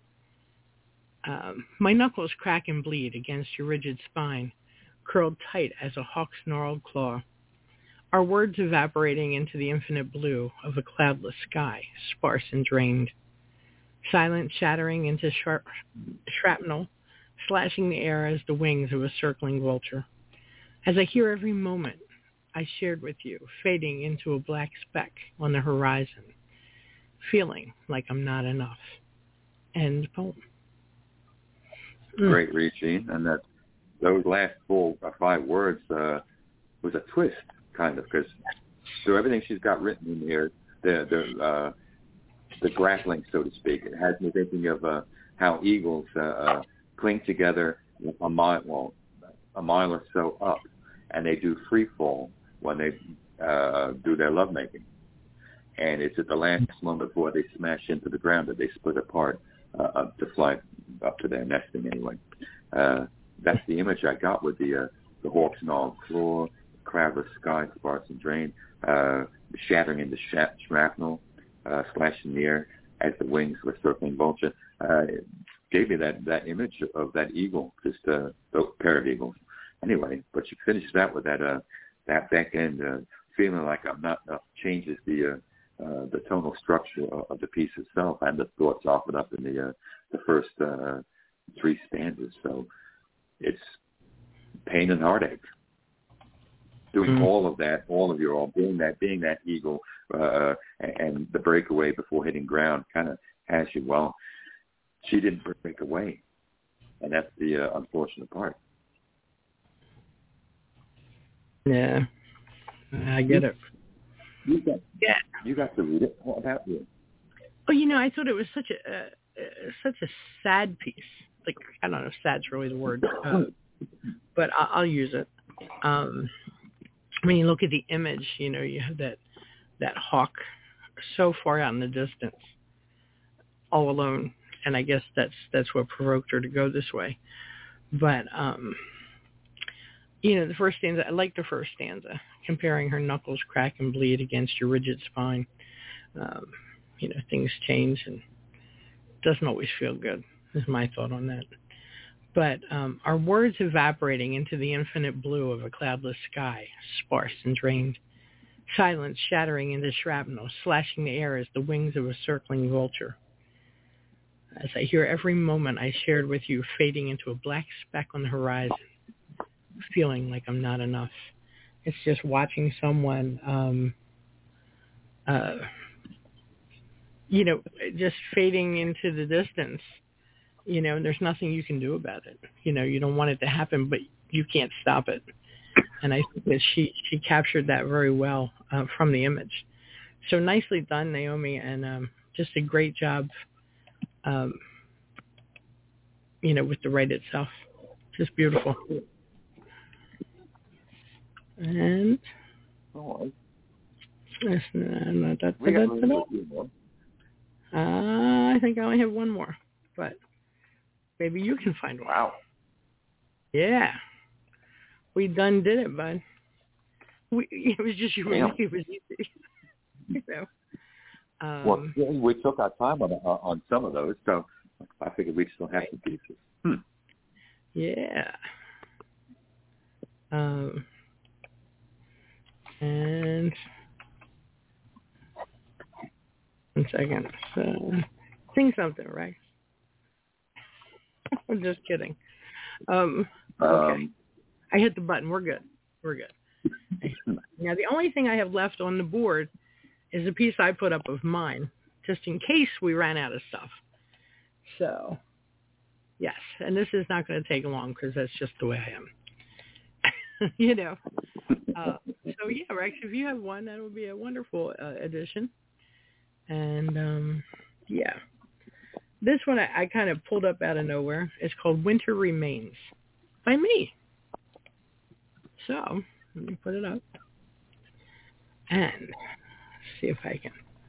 My knuckles crack and bleed against your rigid spine, curled tight as a hawk's gnarled claw. Our words evaporating into the infinite blue of a cloudless sky, sparse and drained. Silence shattering into shrapnel, slashing the air as the wings of a circling vulture. As I hear every moment I shared with you, fading into a black speck on the horizon, feeling like I'm not enough. End poem. Great read, Gene. And those last 4 or 5 words was a twist, kind of, because so everything she's got written in here, the grappling, so to speak, it has me thinking of how eagles cling together a mile or so up, and they do free fall when they do their lovemaking. And it's at the last moment before they smash into the ground that they split apart to fly up to their nesting anyway. That's the image I got with the hawk's gnarled claw, cloudless sky, sparse and drained, shattering into shrapnel, slashing the air as the wings were circling vulture. It gave me that image of that eagle, just a pair of eagles. Anyway, but you finish that with that back end feeling like I'm not enough, changes the tonal structure of the piece itself and the thoughts offered up in the first 3 stanzas. So it's pain and heartache. Doing all of that, all of your all, being that eagle, and the breakaway before hitting ground kind of has you. Well, she didn't break away, and that's the unfortunate part. Yeah, I get it. You got to read it. What about you? Well, I thought it was such a sad piece. Like, I don't know if sad's really the word, but I'll use it. When you look at the image, you have that hawk so far out in the distance, all alone, and I guess that's what provoked her to go this way. But the first stanza, I like the first stanza, comparing her knuckles crack and bleed against your rigid spine. Things change and it doesn't always feel good, is my thought on that. But our words evaporating into the infinite blue of a cloudless sky, sparse and drained. Silence shattering into shrapnel, slashing the air as the wings of a circling vulture. As I hear every moment I shared with you fading into a black speck on the horizon, feeling like I'm not enough. It's just watching someone, just fading into the distance, and there's nothing you can do about it. You don't want it to happen, but you can't stop it. And I think that she captured that very well from the image. So nicely done, Naomi, and just a great job, with the rite itself. Just beautiful. And I think I only have one more, but maybe you can find one. Wow. Yeah. We done did it, bud. It was just you and me. It was easy. Well, we took our time on some of those, so I figured we'd still have some pieces. Yeah. And 1 second. So, sing something, Rex. I'm just kidding. Okay. I hit the button. We're good. Now, the only thing I have left on the board is a piece I put up of mine, just in case we ran out of stuff. So, yes. And this is not going to take long because that's just the way I am. So, yeah, Rex, if you have one, that would be a wonderful addition. And, yeah. This one I kind of pulled up out of nowhere. It's called Winter Remains by me. So, let me put it up. And see if I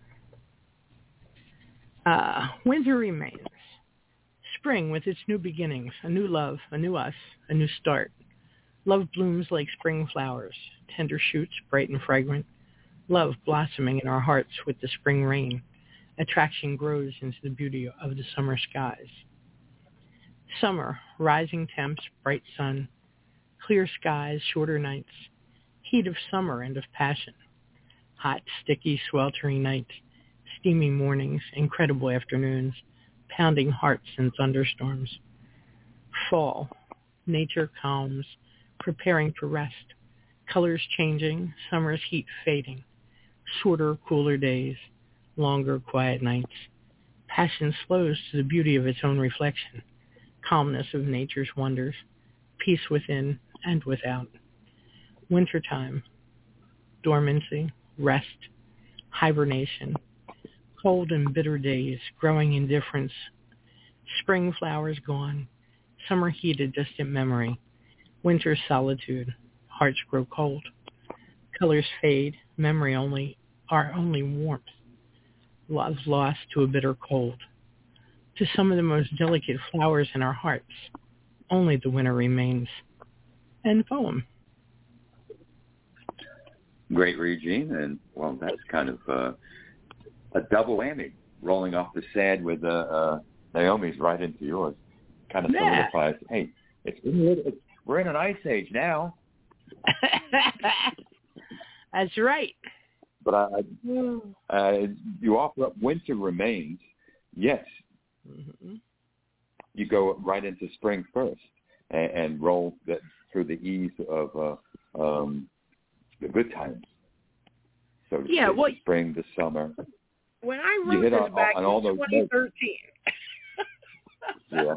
can. Winter remains. Spring with its new beginnings, a new love, a new us, a new start. Love blooms like spring flowers, tender shoots, bright and fragrant. Love blossoming in our hearts with the spring rain. Attraction grows into the beauty of the summer skies. Summer, rising temps, bright sun, clear skies, shorter nights, heat of summer and of passion. Hot, sticky, sweltering night, steamy mornings, incredible afternoons, pounding hearts in thunderstorms. Fall, nature calms, preparing for rest, colors changing, summer's heat fading, shorter, cooler days, longer, quiet nights. Passion slows to the beauty of its own reflection, calmness of nature's wonders, peace within and without. Wintertime, dormancy, rest, hibernation, cold and bitter days, growing indifference, spring flowers gone, summer heat a distant memory, winter solitude, hearts grow cold, colors fade, memory only warmth, love lost to a bitter cold. To some of the most delicate flowers in our hearts, only the winter remains. End poem. Great, Regine, and well, that's kind of a double whammy, rolling off the sad with Naomi's right into yours. Kind of solidifies. Hey, we're in an ice age now. That's right. But you offer up Winter Remains. Yes, you go right into spring first and roll that through the ease of the good times. So yeah, the spring, the summer. When I wrote this back in 2013. Yeah.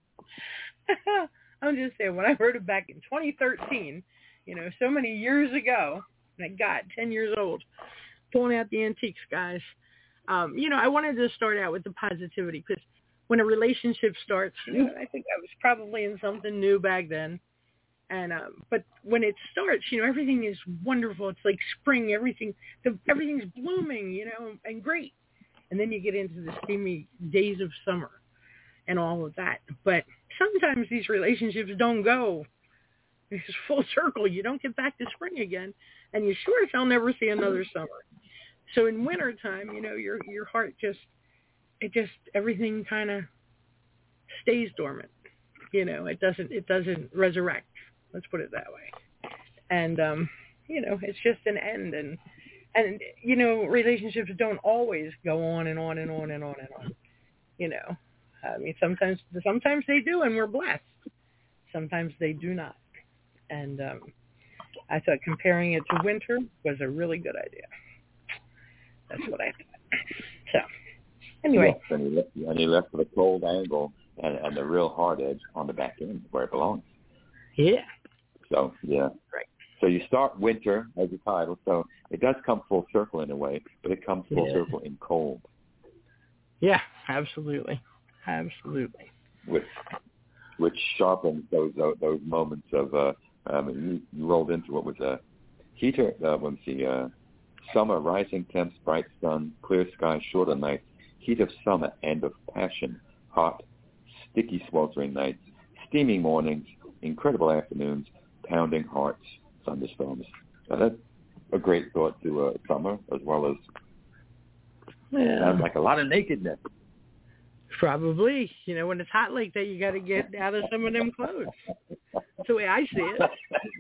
I'm just saying, when I wrote it back in 2013, so many years ago, my God, 10 years old, pulling out the antiques, guys. I wanted to start out with the positivity because when a relationship starts, I think I was probably in something new back then. And but when it starts, everything is wonderful. It's like spring. Everything's blooming, and great. And then you get into the steamy days of summer and all of that. But sometimes these relationships don't go. It's full circle. You don't get back to spring again, and you sure as hell never see another summer. So in wintertime, your heart everything kind of stays dormant. It doesn't resurrect. Let's put it that way. And, it's just an end. And relationships don't always go on and on and on and on and on. I mean, sometimes they do, and we're blessed. Sometimes they do not. And I thought comparing it to winter was a really good idea. That's what I thought. So, anyway. Yes, and he left with a cold angle and the real hard edge on the back end where it belongs. Yeah. So, yeah. Right. So you start winter as a title, so it does come full circle in a way, but it comes full circle in cold. Yeah, absolutely. Which sharpens those moments of you rolled into what was heater. Summer, rising temps, bright sun, clear sky, shorter nights, heat of summer, end of passion, hot, sticky, sweltering nights, steamy mornings, incredible afternoons, pounding hearts, thunderstorms. Now that's a great thought to summer, as well as sounds like a lot of nakedness. Probably. When it's hot like that, you got to get out of some of them clothes. That's the way I see it.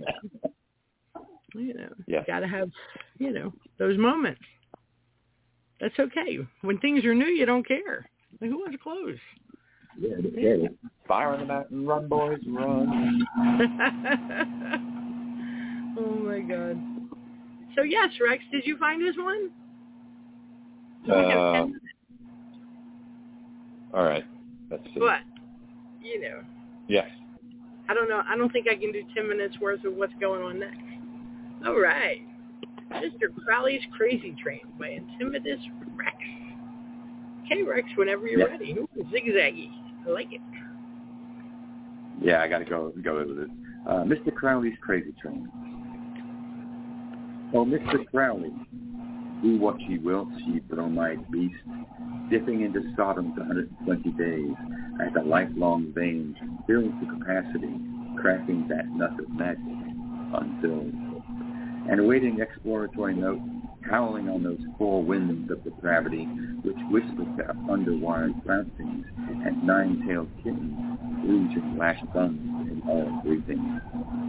You got to have, those moments. That's okay. When things are new, you don't care. Like, who wants clothes? Yeah. Fire on the mountain, run, boys, run. Oh, my God. So, yes, Rex, did you find this one? All right. Let's see. But, Yes. I don't know. I don't think I can do 10 minutes worth of what's going on next. All right. Mr. Crowley's Crazy Train by Intimitus Rex. Okay, Rex, whenever you're ready. Ooh, zigzaggy. I like it. Yeah, I got to go with this. Mr. Crowley's Crazy Train. Oh, Mr. Crowley, do what ye will, ye bromide beast, dipping into Sodom's 120 days as a lifelong vein fills to capacity, cracking that nut of magic unfilled. And awaiting exploratory note, howling on those four winds of depravity, which whisper to underwired flouncings and nine-tailed kittens, rouge and lash guns in all breathing.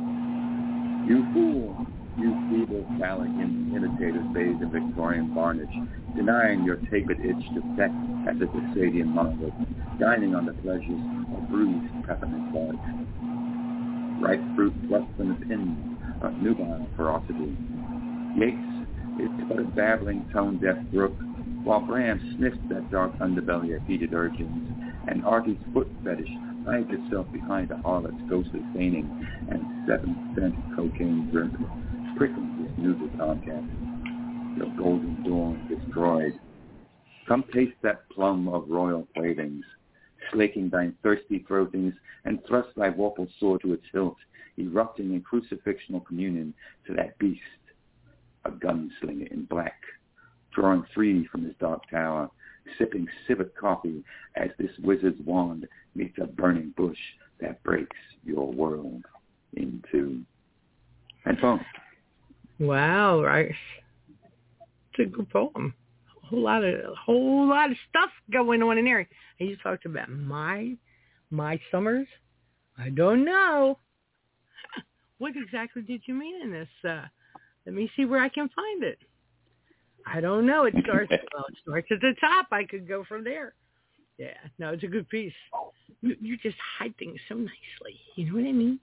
You fool, you feeble phallic imitators bathed in Victorian varnish, denying your tapered itch to peck at the Thessalian monolith, dining on the pleasures of bruised peppermint buds. Ripe fruit thrust from the pins of nubile ferocity. Yates is but a babbling, tone-deaf brook, while Bram sniffs that dark underbelly of heated urchins, and Artie's foot fetish hides itself behind a harlot's ghostly feigning, and 7-cent cocaine drip prickling his noodle tomcat. Your golden dawn destroyed. Come taste that plum of royal cravings, slaking thine thirsty throatings, and thrust thy vorpal sword to its hilt, erupting in crucifixional communion to that beast, a gunslinger in black, drawing free from his dark tower, sipping civet coffee as this wizard's wand meets a burning bush that breaks your world in two. And boom. Wow, right. It's a good poem. A whole lot of stuff going on in there. And you talked about my summers. I don't know. What exactly did you mean in this? Let me see where I can find it. I don't know. It starts at the top. I could go from there. Yeah, no, it's a good piece. You just hide things so nicely. You know what I mean?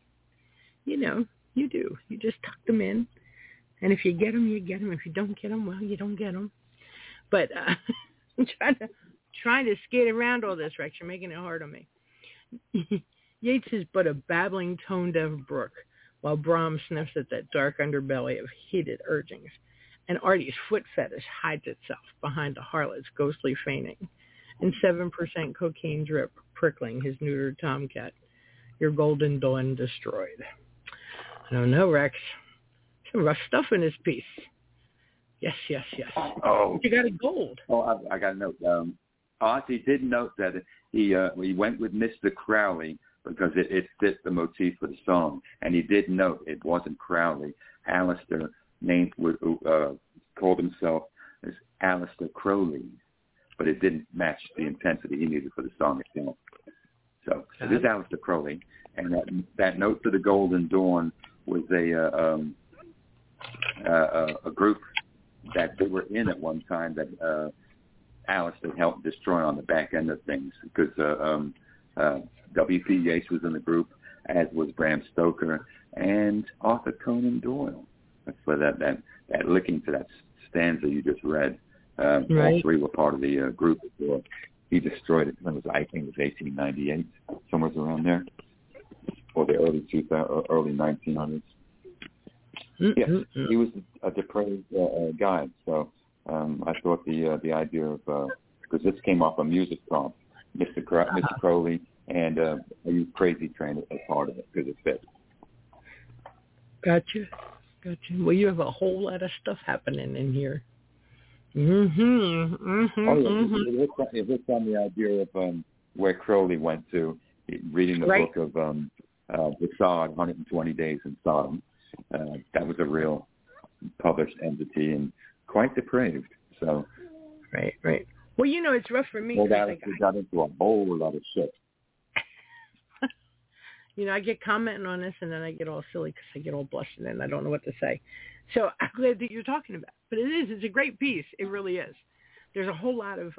You do. You just tuck them in. And if you get them, you get them. If you don't get them, well, you don't get them. But I'm trying to skate around all this, Rex. You're making it hard on me. Yates is but a babbling, tone-deaf brook, while Brahms sniffs at that dark underbelly of heated urgings, and Artie's foot fetish hides itself behind a harlot's ghostly feigning, and 7% cocaine drip prickling his neutered tomcat. Your golden dawn destroyed. I don't know, Rex. Some rough stuff in this piece. Yes. Oh, you got a gold. Oh, I got a note. Ozzy did note that he went with Mr. Crowley because it fit the motif for the song, and he did note it wasn't Crowley. Alistair called himself as Alistair Crowley, but it didn't match the intensity he needed for the song itself. So this is Alistair Crowley, and that note to the Golden Dawn was a group that they were in at one time that Alistair helped destroy on the back end of things, because W.P. Yeats was in the group, as was Bram Stoker and Arthur Conan Doyle. That's where that linking to that stanza you just read. Right. All three were part of the group before he destroyed it. I think it was 1898, somewhere around there, or the early 1900s. Yes, he was a depraved guy. So I thought the idea of because this came off a music prompt. Mr. Crowley and I used Crazy Train as part of it because it fit. Gotcha. Well, you have a whole lot of stuff happening in here. It hits on the idea of where Crowley went to, reading the book of the Sod, 120 Days in Sodom. That was a real published entity and quite depraved. So, right. Well, it's rough for me. Well, that got into a whole lot of shit. I get commenting on this, and then I get all silly because I get all blushing, and I don't know what to say. So I'm glad that you're talking about it. But it's a great piece. It really is. There's a whole lot of,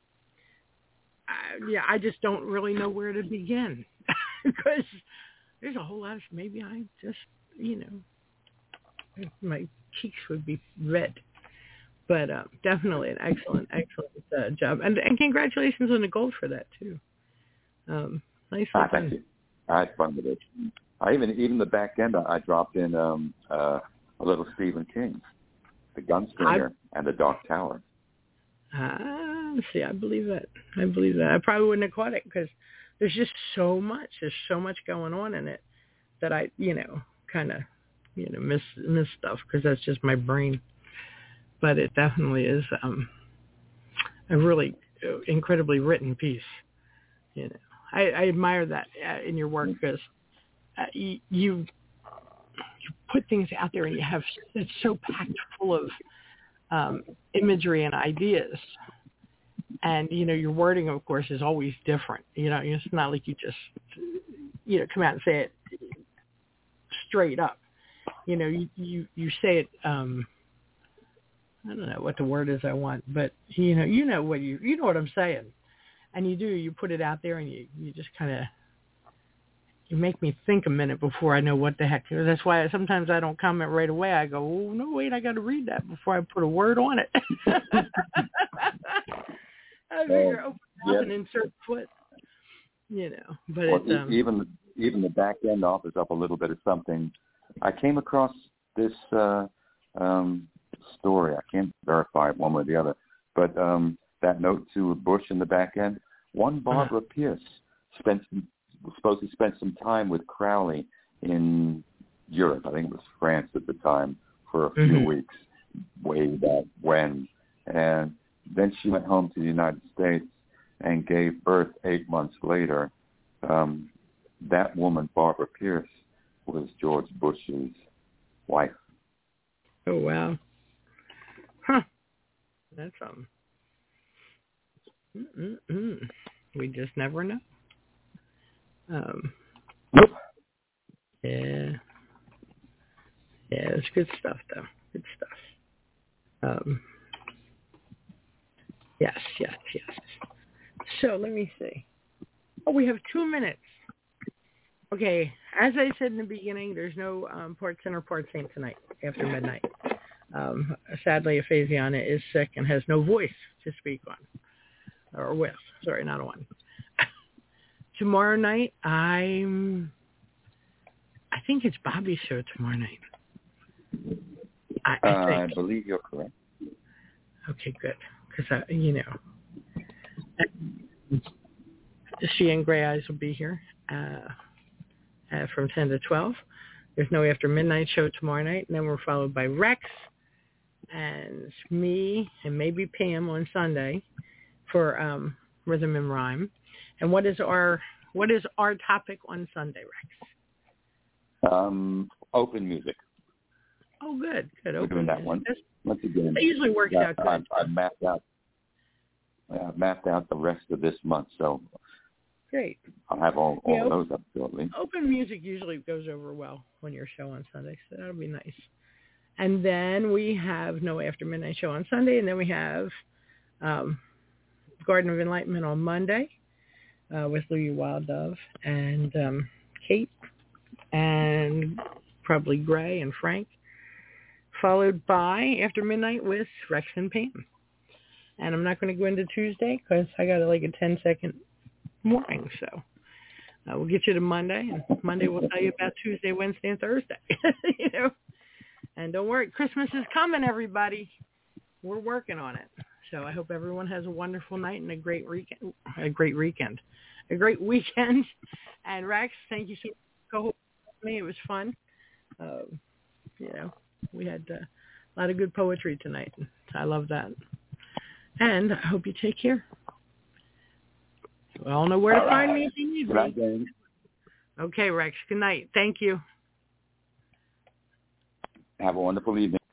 I just don't really know where to begin. Because there's a whole lot of, maybe I just, my cheeks would be red. But definitely an excellent job. And congratulations on the gold for that, too. Nice. Thank you. I had fun with it. Even the back end, I dropped in a little Stephen King, The Gunslinger and The Dark Tower. See, I believe that. I probably wouldn't have caught it because there's just so much. There's so much going on in it that I, kind of, miss stuff because that's just my brain. But it definitely is a really incredibly written piece. I admire that in your work because you put things out there and it's so packed full of imagery and ideas. And, your wording, of course, is always different. It's not like you just, come out and say it straight up. You say it, I don't know what the word is I want, but, you know what I'm saying. And you put it out there and you just kind of, you make me think a minute before I know what the heck. That's why sometimes I don't comment right away. I go, oh, no, wait, I got to read that before I put a word on it. I figure open mouth and insert foot, But well, even the back end offers up a little bit of something. I came across this story. I can't verify it one way or the other, but that note to Bush in the back end. One Barbara Pierce was supposed to spend some time with Crowley in Europe. I think it was France at the time for a few weeks, way back when. And then she went home to the United States and gave birth 8 months later. That woman, Barbara Pierce, was George Bush's wife. Oh, wow. Huh. That's something. We just never know. Nope. Yeah, it's good stuff, though. Good stuff. Yes. So let me see. Oh, we have 2 minutes. Okay, as I said in the beginning, there's no Port Center, Port Saint tonight after midnight. Sadly, Aphasiana is sick and has no voice to speak on. Or with. Sorry, not on. Tomorrow night, I think it's Bobby's show tomorrow night. I believe you're correct. Okay, good. Because, she and Gray Eyes will be here from 10 to 12. There's no After Midnight show tomorrow night. And then we're followed by Rex and me and maybe Pam on Sunday for Rhythm and Rhyme. And what is our topic on Sunday, Rex? Open music. Oh, good. We're doing that one. Once again, it usually works out good. I mapped out the rest of this month, so great. I'll have all those up shortly. Open music usually goes over well on your show on Sunday, so that'll be nice. And then we have no After Midnight show on Sunday, and then we have Garden of Enlightenment on Monday with Louie Wild Dove and Kate and probably Gray and Frank, followed by After Midnight with Rex and Pam. And I'm not going to go into Tuesday because I got like a 10-second warning. So we'll get you to Monday, and Monday we'll tell you about Tuesday, Wednesday, and Thursday. And don't worry, Christmas is coming, everybody. We're working on it. So I hope everyone has a wonderful night and a great weekend. And Rex, thank you so much for co-hosting with me. It was fun. We had a lot of good poetry tonight. I love that. And I hope you take care. We all know where to find me if you need me. Okay, Rex. Good night. Thank you. Have a wonderful evening.